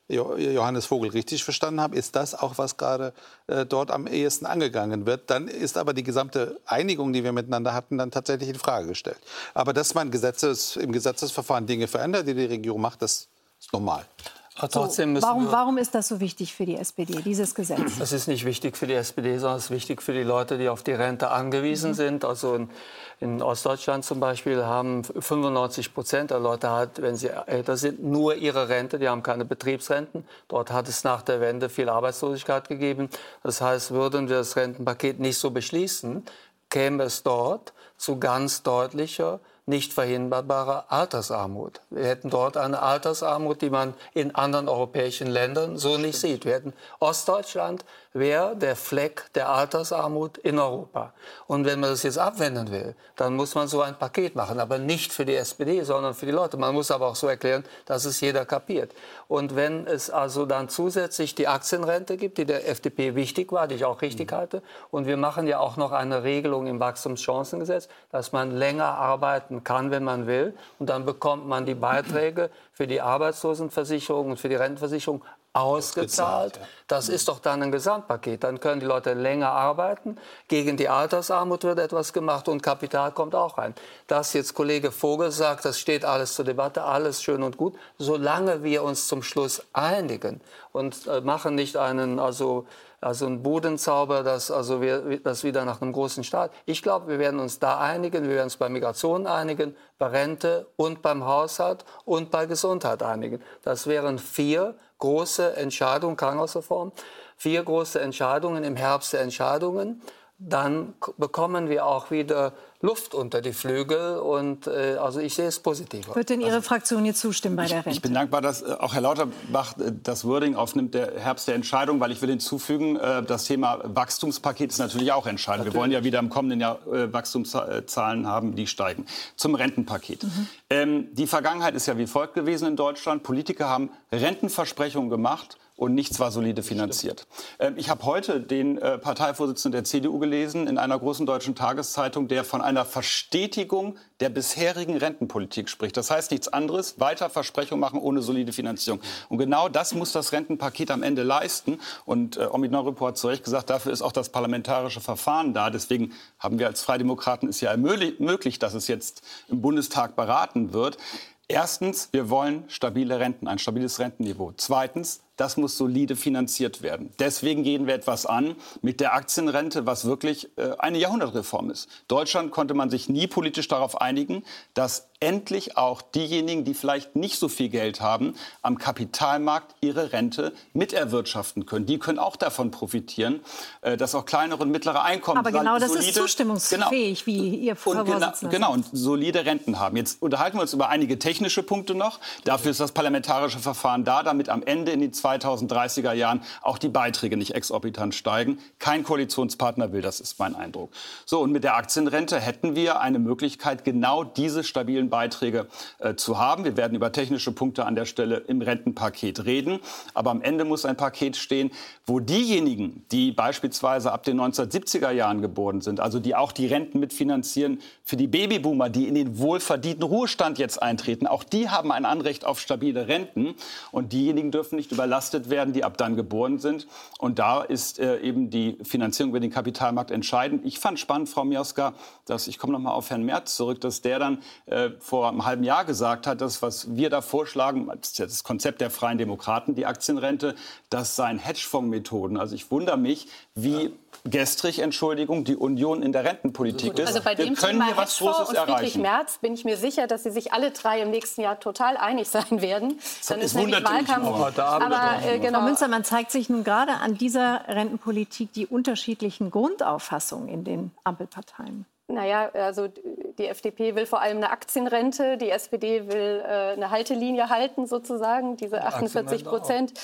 Johannes Vogel richtig verstanden habe, ist das auch, was gerade äh, dort am ehesten angegangen wird. Dann ist aber die gesamte Einigung, die wir miteinander hatten, dann tatsächlich in Frage gestellt. Aber dass man Gesetzes, im Gesetzesverfahren Dinge verändert, die die Regierung macht, das ist normal. So, warum, warum ist das so wichtig für die S P D, dieses Gesetz? Das ist nicht wichtig für die S P D, sondern es ist wichtig für die Leute, die auf die Rente angewiesen mhm. sind. Also in, in Ostdeutschland zum Beispiel haben fünfundneunzig Prozent der Leute, halt, wenn sie älter sind, nur ihre Rente. Die haben keine Betriebsrenten. Dort hat es nach der Wende viel Arbeitslosigkeit gegeben. Das heißt, würden wir das Rentenpaket nicht so beschließen, käme es dort zu ganz deutlicher, nicht verhinderbarer Altersarmut. Wir hätten dort eine Altersarmut, die man in anderen europäischen Ländern so nicht sieht. Wir hätten Ostdeutschland wäre der Fleck der Altersarmut in Europa. Und wenn man das jetzt abwenden will, dann muss man so ein Paket machen. Aber nicht für die S P D, sondern für die Leute. Man muss aber auch so erklären, dass es jeder kapiert. Und wenn es also dann zusätzlich die Aktienrente gibt, die der F D P wichtig war, die ich auch richtig mhm. halte, und wir machen ja auch noch eine Regelung im Wachstumschancengesetz, dass man länger arbeiten kann, wenn man will, und dann bekommt man die Beiträge für die Arbeitslosenversicherung und für die Rentenversicherung ausgezahlt. Das ist doch dann ein Gesamtpaket. Dann können die Leute länger arbeiten. Gegen die Altersarmut wird etwas gemacht und Kapital kommt auch rein. Das jetzt Kollege Vogel sagt, das steht alles zur Debatte, alles schön und gut. Solange wir uns zum Schluss einigen und äh, machen nicht einen, also Also ein Bodenzauber, das, also wir, das wieder nach einem großen Staat. Ich glaube, wir werden uns da einigen. Wir werden uns bei Migration einigen, bei Rente und beim Haushalt und bei Gesundheit einigen. Das wären vier große Entscheidungen, Krankenhausreform, vier große Entscheidungen im Herbst der Entscheidungen. Dann bekommen wir auch wieder Luft unter die Flügel und äh, also ich sehe es positiv. Wird denn Ihre Fraktion jetzt zustimmen bei der Rente? Ich bin dankbar, dass äh, auch Herr Lauterbach äh, das Wording aufnimmt, der Herbst der Entscheidung, weil ich will hinzufügen, äh, das Thema Wachstumspaket ist natürlich auch entscheidend. Natürlich. Wir wollen ja wieder im kommenden Jahr äh, Wachstumszahlen haben, die steigen. Zum Rentenpaket. Mhm. Ähm, die Vergangenheit ist ja wie folgt gewesen in Deutschland. Politiker haben Rentenversprechungen gemacht und nichts war solide finanziert. Ähm, ich habe heute den äh, Parteivorsitzenden der C D U gelesen in einer großen deutschen Tageszeitung, der von einer Verstetigung der bisherigen Rentenpolitik spricht. Das heißt nichts anderes, weiter Versprechungen machen ohne solide Finanzierung. Und genau das muss das Rentenpaket am Ende leisten. Und äh, Omid Noripur hat zu Recht gesagt, dafür ist auch das parlamentarische Verfahren da. Deswegen haben wir als Freidemokraten es ja möglich, dass es jetzt im Bundestag beraten wird. Erstens, wir wollen stabile Renten, ein stabiles Rentenniveau. Zweitens, das muss solide finanziert werden. Deswegen gehen wir etwas an mit der Aktienrente, was wirklich äh, eine Jahrhundertreform ist. Deutschland konnte man sich nie politisch darauf einigen, dass endlich auch diejenigen, die vielleicht nicht so viel Geld haben, am Kapitalmarkt ihre Rente miterwirtschaften können. Die können auch davon profitieren, äh, dass auch kleinere und mittlere Einkommen... Aber genau das solide, ist zustimmungsfähig, genau, wie Ihr Vorsitzender genau, genau, und solide Renten haben. Jetzt unterhalten wir uns über einige technische Punkte noch. Dafür ist das parlamentarische Verfahren da, damit am Ende in die zweitausenddreißiger Jahren auch die Beiträge nicht exorbitant steigen. Kein Koalitionspartner will, das ist mein Eindruck. So, und mit der Aktienrente hätten wir eine Möglichkeit, genau diese stabilen Beiträge äh, zu haben. Wir werden über technische Punkte an der Stelle im Rentenpaket reden. Aber am Ende muss ein Paket stehen, wo diejenigen, die beispielsweise ab den neunzehnhundertsiebziger Jahren geboren sind, also die auch die Renten mitfinanzieren für die Babyboomer, die in den wohlverdienten Ruhestand jetzt eintreten, auch die haben ein Anrecht auf stabile Renten. Und diejenigen dürfen nicht überlassen werden, die ab dann geboren sind. Und da ist äh, eben die Finanzierung über den Kapitalmarkt entscheidend. Ich fand spannend, Frau Mioska, dass, ich komme noch mal auf Herrn Merz zurück, dass der dann äh, vor einem halben Jahr gesagt hat, dass was wir da vorschlagen, das ist ja das Konzept der Freien Demokraten, die Aktienrente, das seien Hedgefondsmethoden. Also ich wundere mich, wie gestrig, Entschuldigung, die Union in der Rentenpolitik ist. Also bei dem wir können Thema hier was Hedgefonds Großes und Friedrich erreichen. Merz bin ich mir sicher, dass sie sich alle drei im nächsten Jahr total einig sein werden. Dann Das ist nämlich wundert mich Wahlkampf. auch. Aber äh, genau. Frau Münstermann, zeigt sich nun gerade an dieser Rentenpolitik die unterschiedlichen Grundauffassungen in den Ampelparteien? Naja, also die F D P will vor allem eine Aktienrente, die S P D will äh, eine Haltelinie halten sozusagen, diese achtundvierzig Prozent.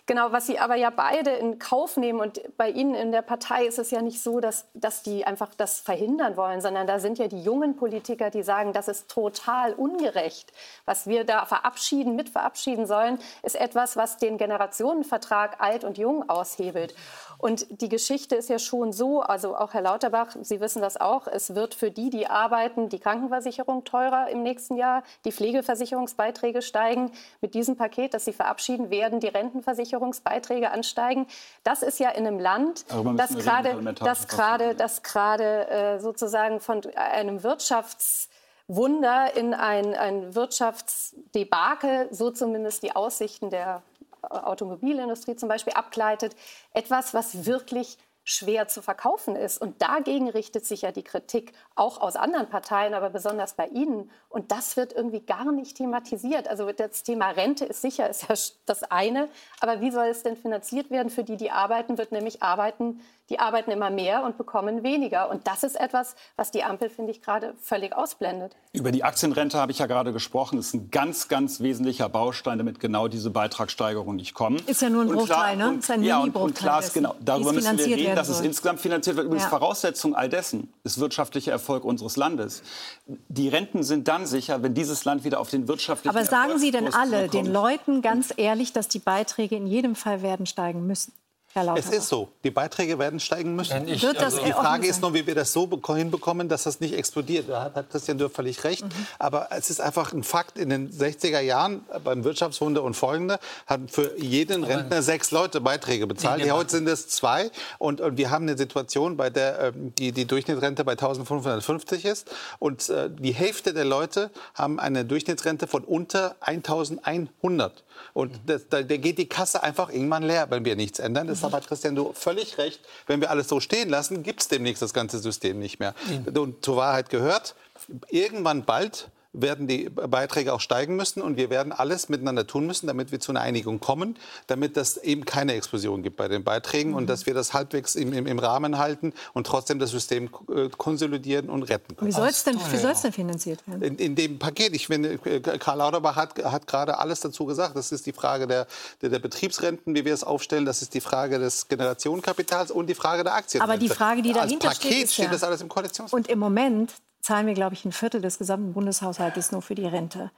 Genau, was Sie aber ja beide in Kauf nehmen, und bei Ihnen in der Partei ist es ja nicht so, dass, dass die einfach das verhindern wollen, sondern da sind ja die jungen Politiker, die sagen, das ist total ungerecht. Was wir da verabschieden, mit verabschieden sollen, ist etwas, was den Generationenvertrag alt und jung aushebelt. Und die Geschichte ist ja schon so, also auch Herr Lauterbach, Sie wissen das auch, es wird für die, die arbeiten, die Krankenversicherung teurer im nächsten Jahr, die Pflegeversicherungsbeiträge steigen. Mit diesem Paket, das Sie verabschieden, werden die Rentenversicherungsbeiträge ansteigen. Das ist ja in einem Land, das gerade, das gerade, das gerade äh, sozusagen von einem Wirtschaftswunder in ein, ein Wirtschaftsdebakel, so zumindest die Aussichten der Automobilindustrie zum Beispiel, abgleitet. Etwas, was wirklich schwer zu verkaufen ist. Und dagegen richtet sich ja die Kritik auch aus anderen Parteien, aber besonders bei Ihnen. Und das wird irgendwie gar nicht thematisiert. Also das Thema Rente ist sicher, ist ja das eine. Aber wie soll es denn finanziert werden für die, die arbeiten, wird nämlich arbeiten, die arbeiten immer mehr und bekommen weniger. Und das ist etwas, was die Ampel, finde ich, gerade völlig ausblendet. Über die Aktienrente habe ich ja gerade gesprochen. Das ist ein ganz, ganz wesentlicher Baustein, damit genau diese Beitragssteigerungen nicht kommen. Ist ja nur ein Bruchteil, ne? Ist ein ja, Mini-Bruchteil. Und klar ist, genau, darüber müssen wir reden, dass es insgesamt finanziert wird. Übrigens, ja. Voraussetzung all dessen ist wirtschaftlicher Erfolg unseres Landes. Die Renten sind dann sicher, wenn dieses Land wieder auf den wirtschaftlichen Aber sagen Sie denn alle zurückkommt. den Leuten ganz ehrlich, dass die Beiträge in jedem Fall werden steigen müssen? Es ist so, die Beiträge werden steigen müssen. Ich, Wird das also die Frage ist nur, wie wir das so hinbekommen, dass das nicht explodiert. Da hat, hat Christian Dürr völlig recht. Mhm. Aber es ist einfach ein Fakt, in den sechziger Jahren beim Wirtschaftswunder und folgende haben für jeden Rentner sechs Leute Beiträge bezahlt. Die heute sind es zwei. Und, und wir haben eine Situation, bei der ähm, die, die Durchschnittsrente bei eintausendfünfhundertfünfzig ist. Und äh, die Hälfte der Leute haben eine Durchschnittsrente von unter eintausendeinhundert. Und das, da, da geht die Kasse einfach irgendwann leer, wenn wir nichts ändern. Deshalb hat Christian du völlig recht. Wenn wir alles so stehen lassen, gibt es demnächst das ganze System nicht mehr. Mhm. Und zur Wahrheit gehört, irgendwann bald werden die Beiträge auch steigen müssen. Und wir werden alles miteinander tun müssen, damit wir zu einer Einigung kommen, damit das eben keine Explosion gibt bei den Beiträgen mhm. und dass wir das halbwegs im, im, im Rahmen halten und trotzdem das System konsolidieren und retten können. Wie soll es denn, denn finanziert werden? In, in dem Paket, ich finde, Karl Lauterbach hat, hat gerade alles dazu gesagt. Das ist die Frage der, der, der Betriebsrenten, wie wir es aufstellen. Das ist die Frage des Generationenkapitals und die Frage der Aktienrente. Aber die Frage, die dahinter Als Paket steht, ist steht ja, das alles im Koalitionsvertrag. Und im Moment zahlen wir, glaube ich, ein Viertel des gesamten Bundeshaushaltes nur für die Rente.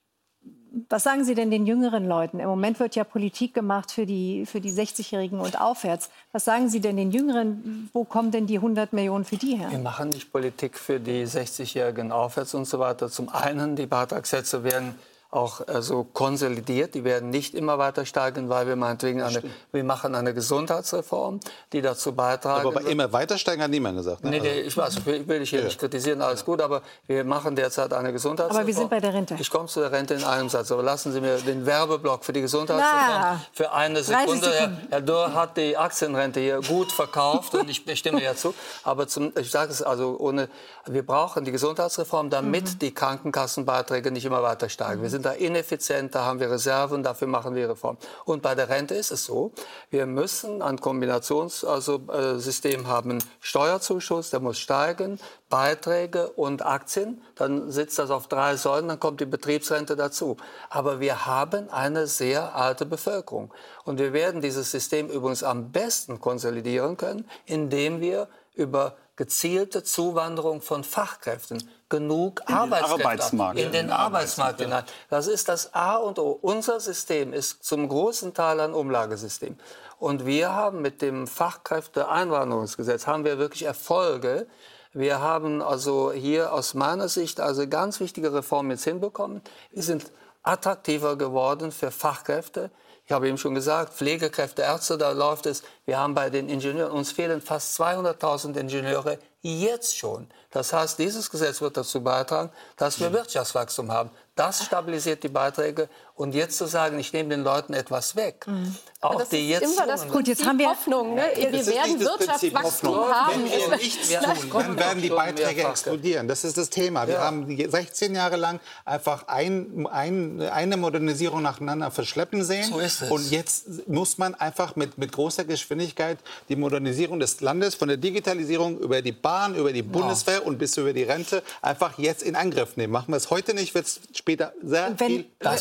Was sagen Sie denn den jüngeren Leuten? Im Moment wird ja Politik gemacht für die, für die sechzigjährigen und aufwärts. Was sagen Sie denn den Jüngeren? Wo kommen denn die hundert Millionen für die her? Wir machen nicht Politik für die sechzigjährigen aufwärts und so weiter. Zum einen, die Beitragssätze werden auch also konsolidiert. Die werden nicht immer weiter steigen, weil wir meinetwegen eine, wir machen eine Gesundheitsreform, die dazu beitragen. Aber bei immer weiter steigen hat niemand gesagt. Ne? Nee, nee, ich weiß, ich will dich hier ja. nicht kritisieren, alles gut, aber wir machen derzeit eine Gesundheitsreform. Aber wir sind bei der Rente. Ich komme zu der Rente in einem Satz, aber lassen Sie mir den Werbeblock für die Gesundheitsreform Na, für eine Sekunde. Herr, Herr Dürr hat die Aktienrente hier gut verkauft und ich stimme ja zu. Aber zum, ich sage es also ohne, wir brauchen die Gesundheitsreform, damit mhm. die Krankenkassenbeiträge nicht immer weiter steigen. Mhm. Wir sind da ineffizient, da haben wir Reserven, dafür machen wir Reform. Und bei der Rente ist es so, wir müssen ein Kombinationssystem also, äh, haben, Steuerzuschuss, der muss steigen, Beiträge und Aktien, dann sitzt das auf drei Säulen, dann kommt die Betriebsrente dazu. Aber wir haben eine sehr alte Bevölkerung. Und wir werden dieses System übrigens am besten konsolidieren können, indem wir über gezielte Zuwanderung von Fachkräften, genug in Arbeitskräfte den Arbeitsmarkt, in den Arbeitsmarkt hinein. Das ist das A und O. Unser System ist zum großen Teil ein Umlagesystem. Und wir haben mit dem Fachkräfteeinwanderungsgesetz haben wir wirklich Erfolge. Wir haben also hier aus meiner Sicht also ganz wichtige Reformen jetzt hinbekommen. Wir sind attraktiver geworden für Fachkräfte. Ich habe eben schon gesagt, Pflegekräfte, Ärzte, da läuft es. Wir haben bei den Ingenieuren, uns fehlen fast zweihunderttausend Ingenieure jetzt schon. Das heißt, dieses Gesetz wird dazu beitragen, dass wir Wirtschaftswachstum haben. Das stabilisiert die Beiträge. Und jetzt zu sagen, ich nehme den Leuten etwas weg. Mhm. Auch das die ist jetzt immer das Prinzip Gut, jetzt haben wir Hoffnung. Ne? Wir das werden Wirtschaftswachstum haben. Wenn wir nichts tun, dann werden die Beiträge explodieren. Das ist das Thema. Wir ja. haben sechzehn Jahre lang einfach ein, ein, eine Modernisierung nacheinander verschleppen sehen. So ist es. Und jetzt muss man einfach mit, mit großer Geschwindigkeit die Modernisierung des Landes von der Digitalisierung über die Bahn, über die Bundeswehr ja. und bis über die Rente einfach jetzt in Angriff nehmen. Machen wir es heute nicht, wird es später sehr wenn, viel... Das war ja auch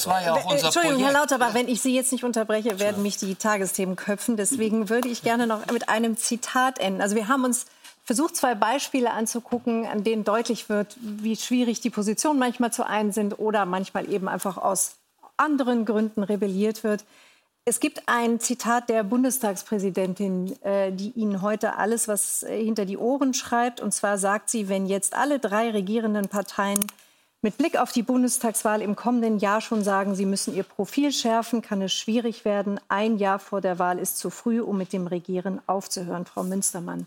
unser Entschuldigung, Projekt. Herr Lauterbach, wenn ich Sie jetzt nicht unterbreche, werden mich die Tagesthemen köpfen. Deswegen würde ich gerne noch mit einem Zitat enden. Also wir haben uns versucht, zwei Beispiele anzugucken, an denen deutlich wird, wie schwierig die Positionen manchmal zu einen sind oder manchmal eben einfach aus anderen Gründen rebelliert wird. Es gibt ein Zitat der Bundestagspräsidentin, die Ihnen heute alles, was hinter die Ohren schreibt. Und zwar sagt sie, wenn jetzt alle drei regierenden Parteien mit Blick auf die Bundestagswahl im kommenden Jahr schon sagen, sie müssen ihr Profil schärfen, kann es schwierig werden. Ein Jahr vor der Wahl ist zu früh, um mit dem Regieren aufzuhören. Frau Münstermann,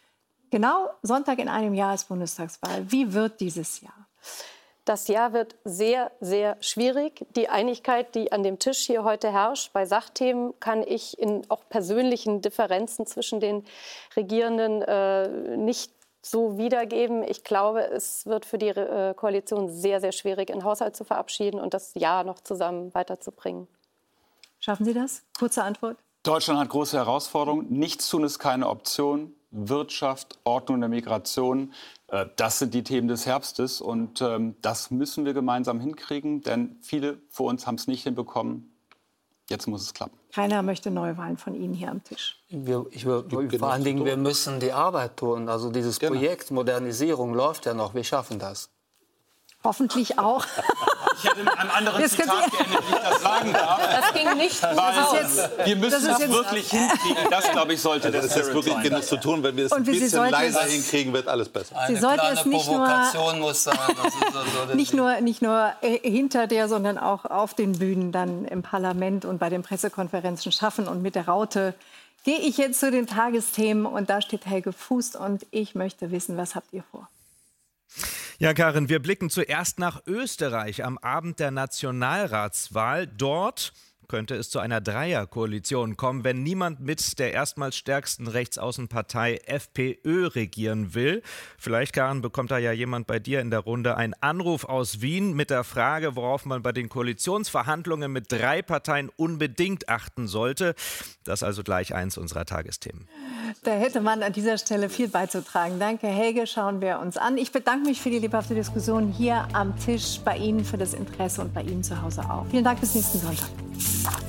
genau Sonntag in einem Jahr ist Bundestagswahl. Wie wird dieses Jahr? Das Jahr wird sehr, sehr schwierig. Die Einigkeit, die an dem Tisch hier heute herrscht, bei Sachthemen, kann ich in auch persönlichen Differenzen zwischen den Regierenden äh, nicht so wiedergeben. Ich glaube, es wird für die äh, Koalition sehr, sehr schwierig, einen Haushalt zu verabschieden und das Jahr noch zusammen weiterzubringen. Schaffen Sie das? Kurze Antwort. Deutschland hat große Herausforderungen. Nichts tun ist keine Option. Wirtschaft, Ordnung der Migration, äh, das sind die Themen des Herbstes. Und ähm, das müssen wir gemeinsam hinkriegen, denn viele vor uns haben es nicht hinbekommen. Jetzt muss es klappen. Keiner möchte Neuwahlen von Ihnen hier am Tisch. Wir, ich, wir, vor allen Dingen, wir müssen die Arbeit tun. Also dieses genau. Projekt Modernisierung läuft ja noch. Wir schaffen das. Hoffentlich auch. Ich hätte mit einem anderen Jetzt Zitat geendet, wie ich das sagen darf. Das ging nicht. Das ist jetzt, wir müssen das, das wirklich hinkriegen. Das, glaube ich, sollte also das ist wirklich sein. genug zu tun. Wenn wir es ein bisschen leiser hinkriegen, wird alles besser. Eine Sie sollten kleine es nicht Provokation nur, muss sein. Das ist also nicht, nur, nicht nur hinter der, sondern auch auf den Bühnen dann im Parlament und bei den Pressekonferenzen schaffen. Und mit der Raute gehe ich jetzt zu den Tagesthemen. Und da steht Helge Fuß. Und ich möchte wissen, was habt ihr vor? Ja, Karin, wir blicken zuerst nach Österreich am Abend der Nationalratswahl. Dort könnte es zu einer Dreierkoalition kommen, wenn niemand mit der erstmals stärksten Rechtsaußenpartei FPÖ regieren will. Vielleicht, Karin, bekommt da ja jemand bei dir in der Runde einen Anruf aus Wien mit der Frage, worauf man bei den Koalitionsverhandlungen mit drei Parteien unbedingt achten sollte. Das ist also gleich eins unserer Tagesthemen. Da hätte man an dieser Stelle viel beizutragen. Danke, Helge. Schauen wir uns an. Ich bedanke mich für die lebhafte Diskussion hier am Tisch, bei Ihnen für das Interesse und bei Ihnen zu Hause auch. Vielen Dank, bis nächsten Sonntag.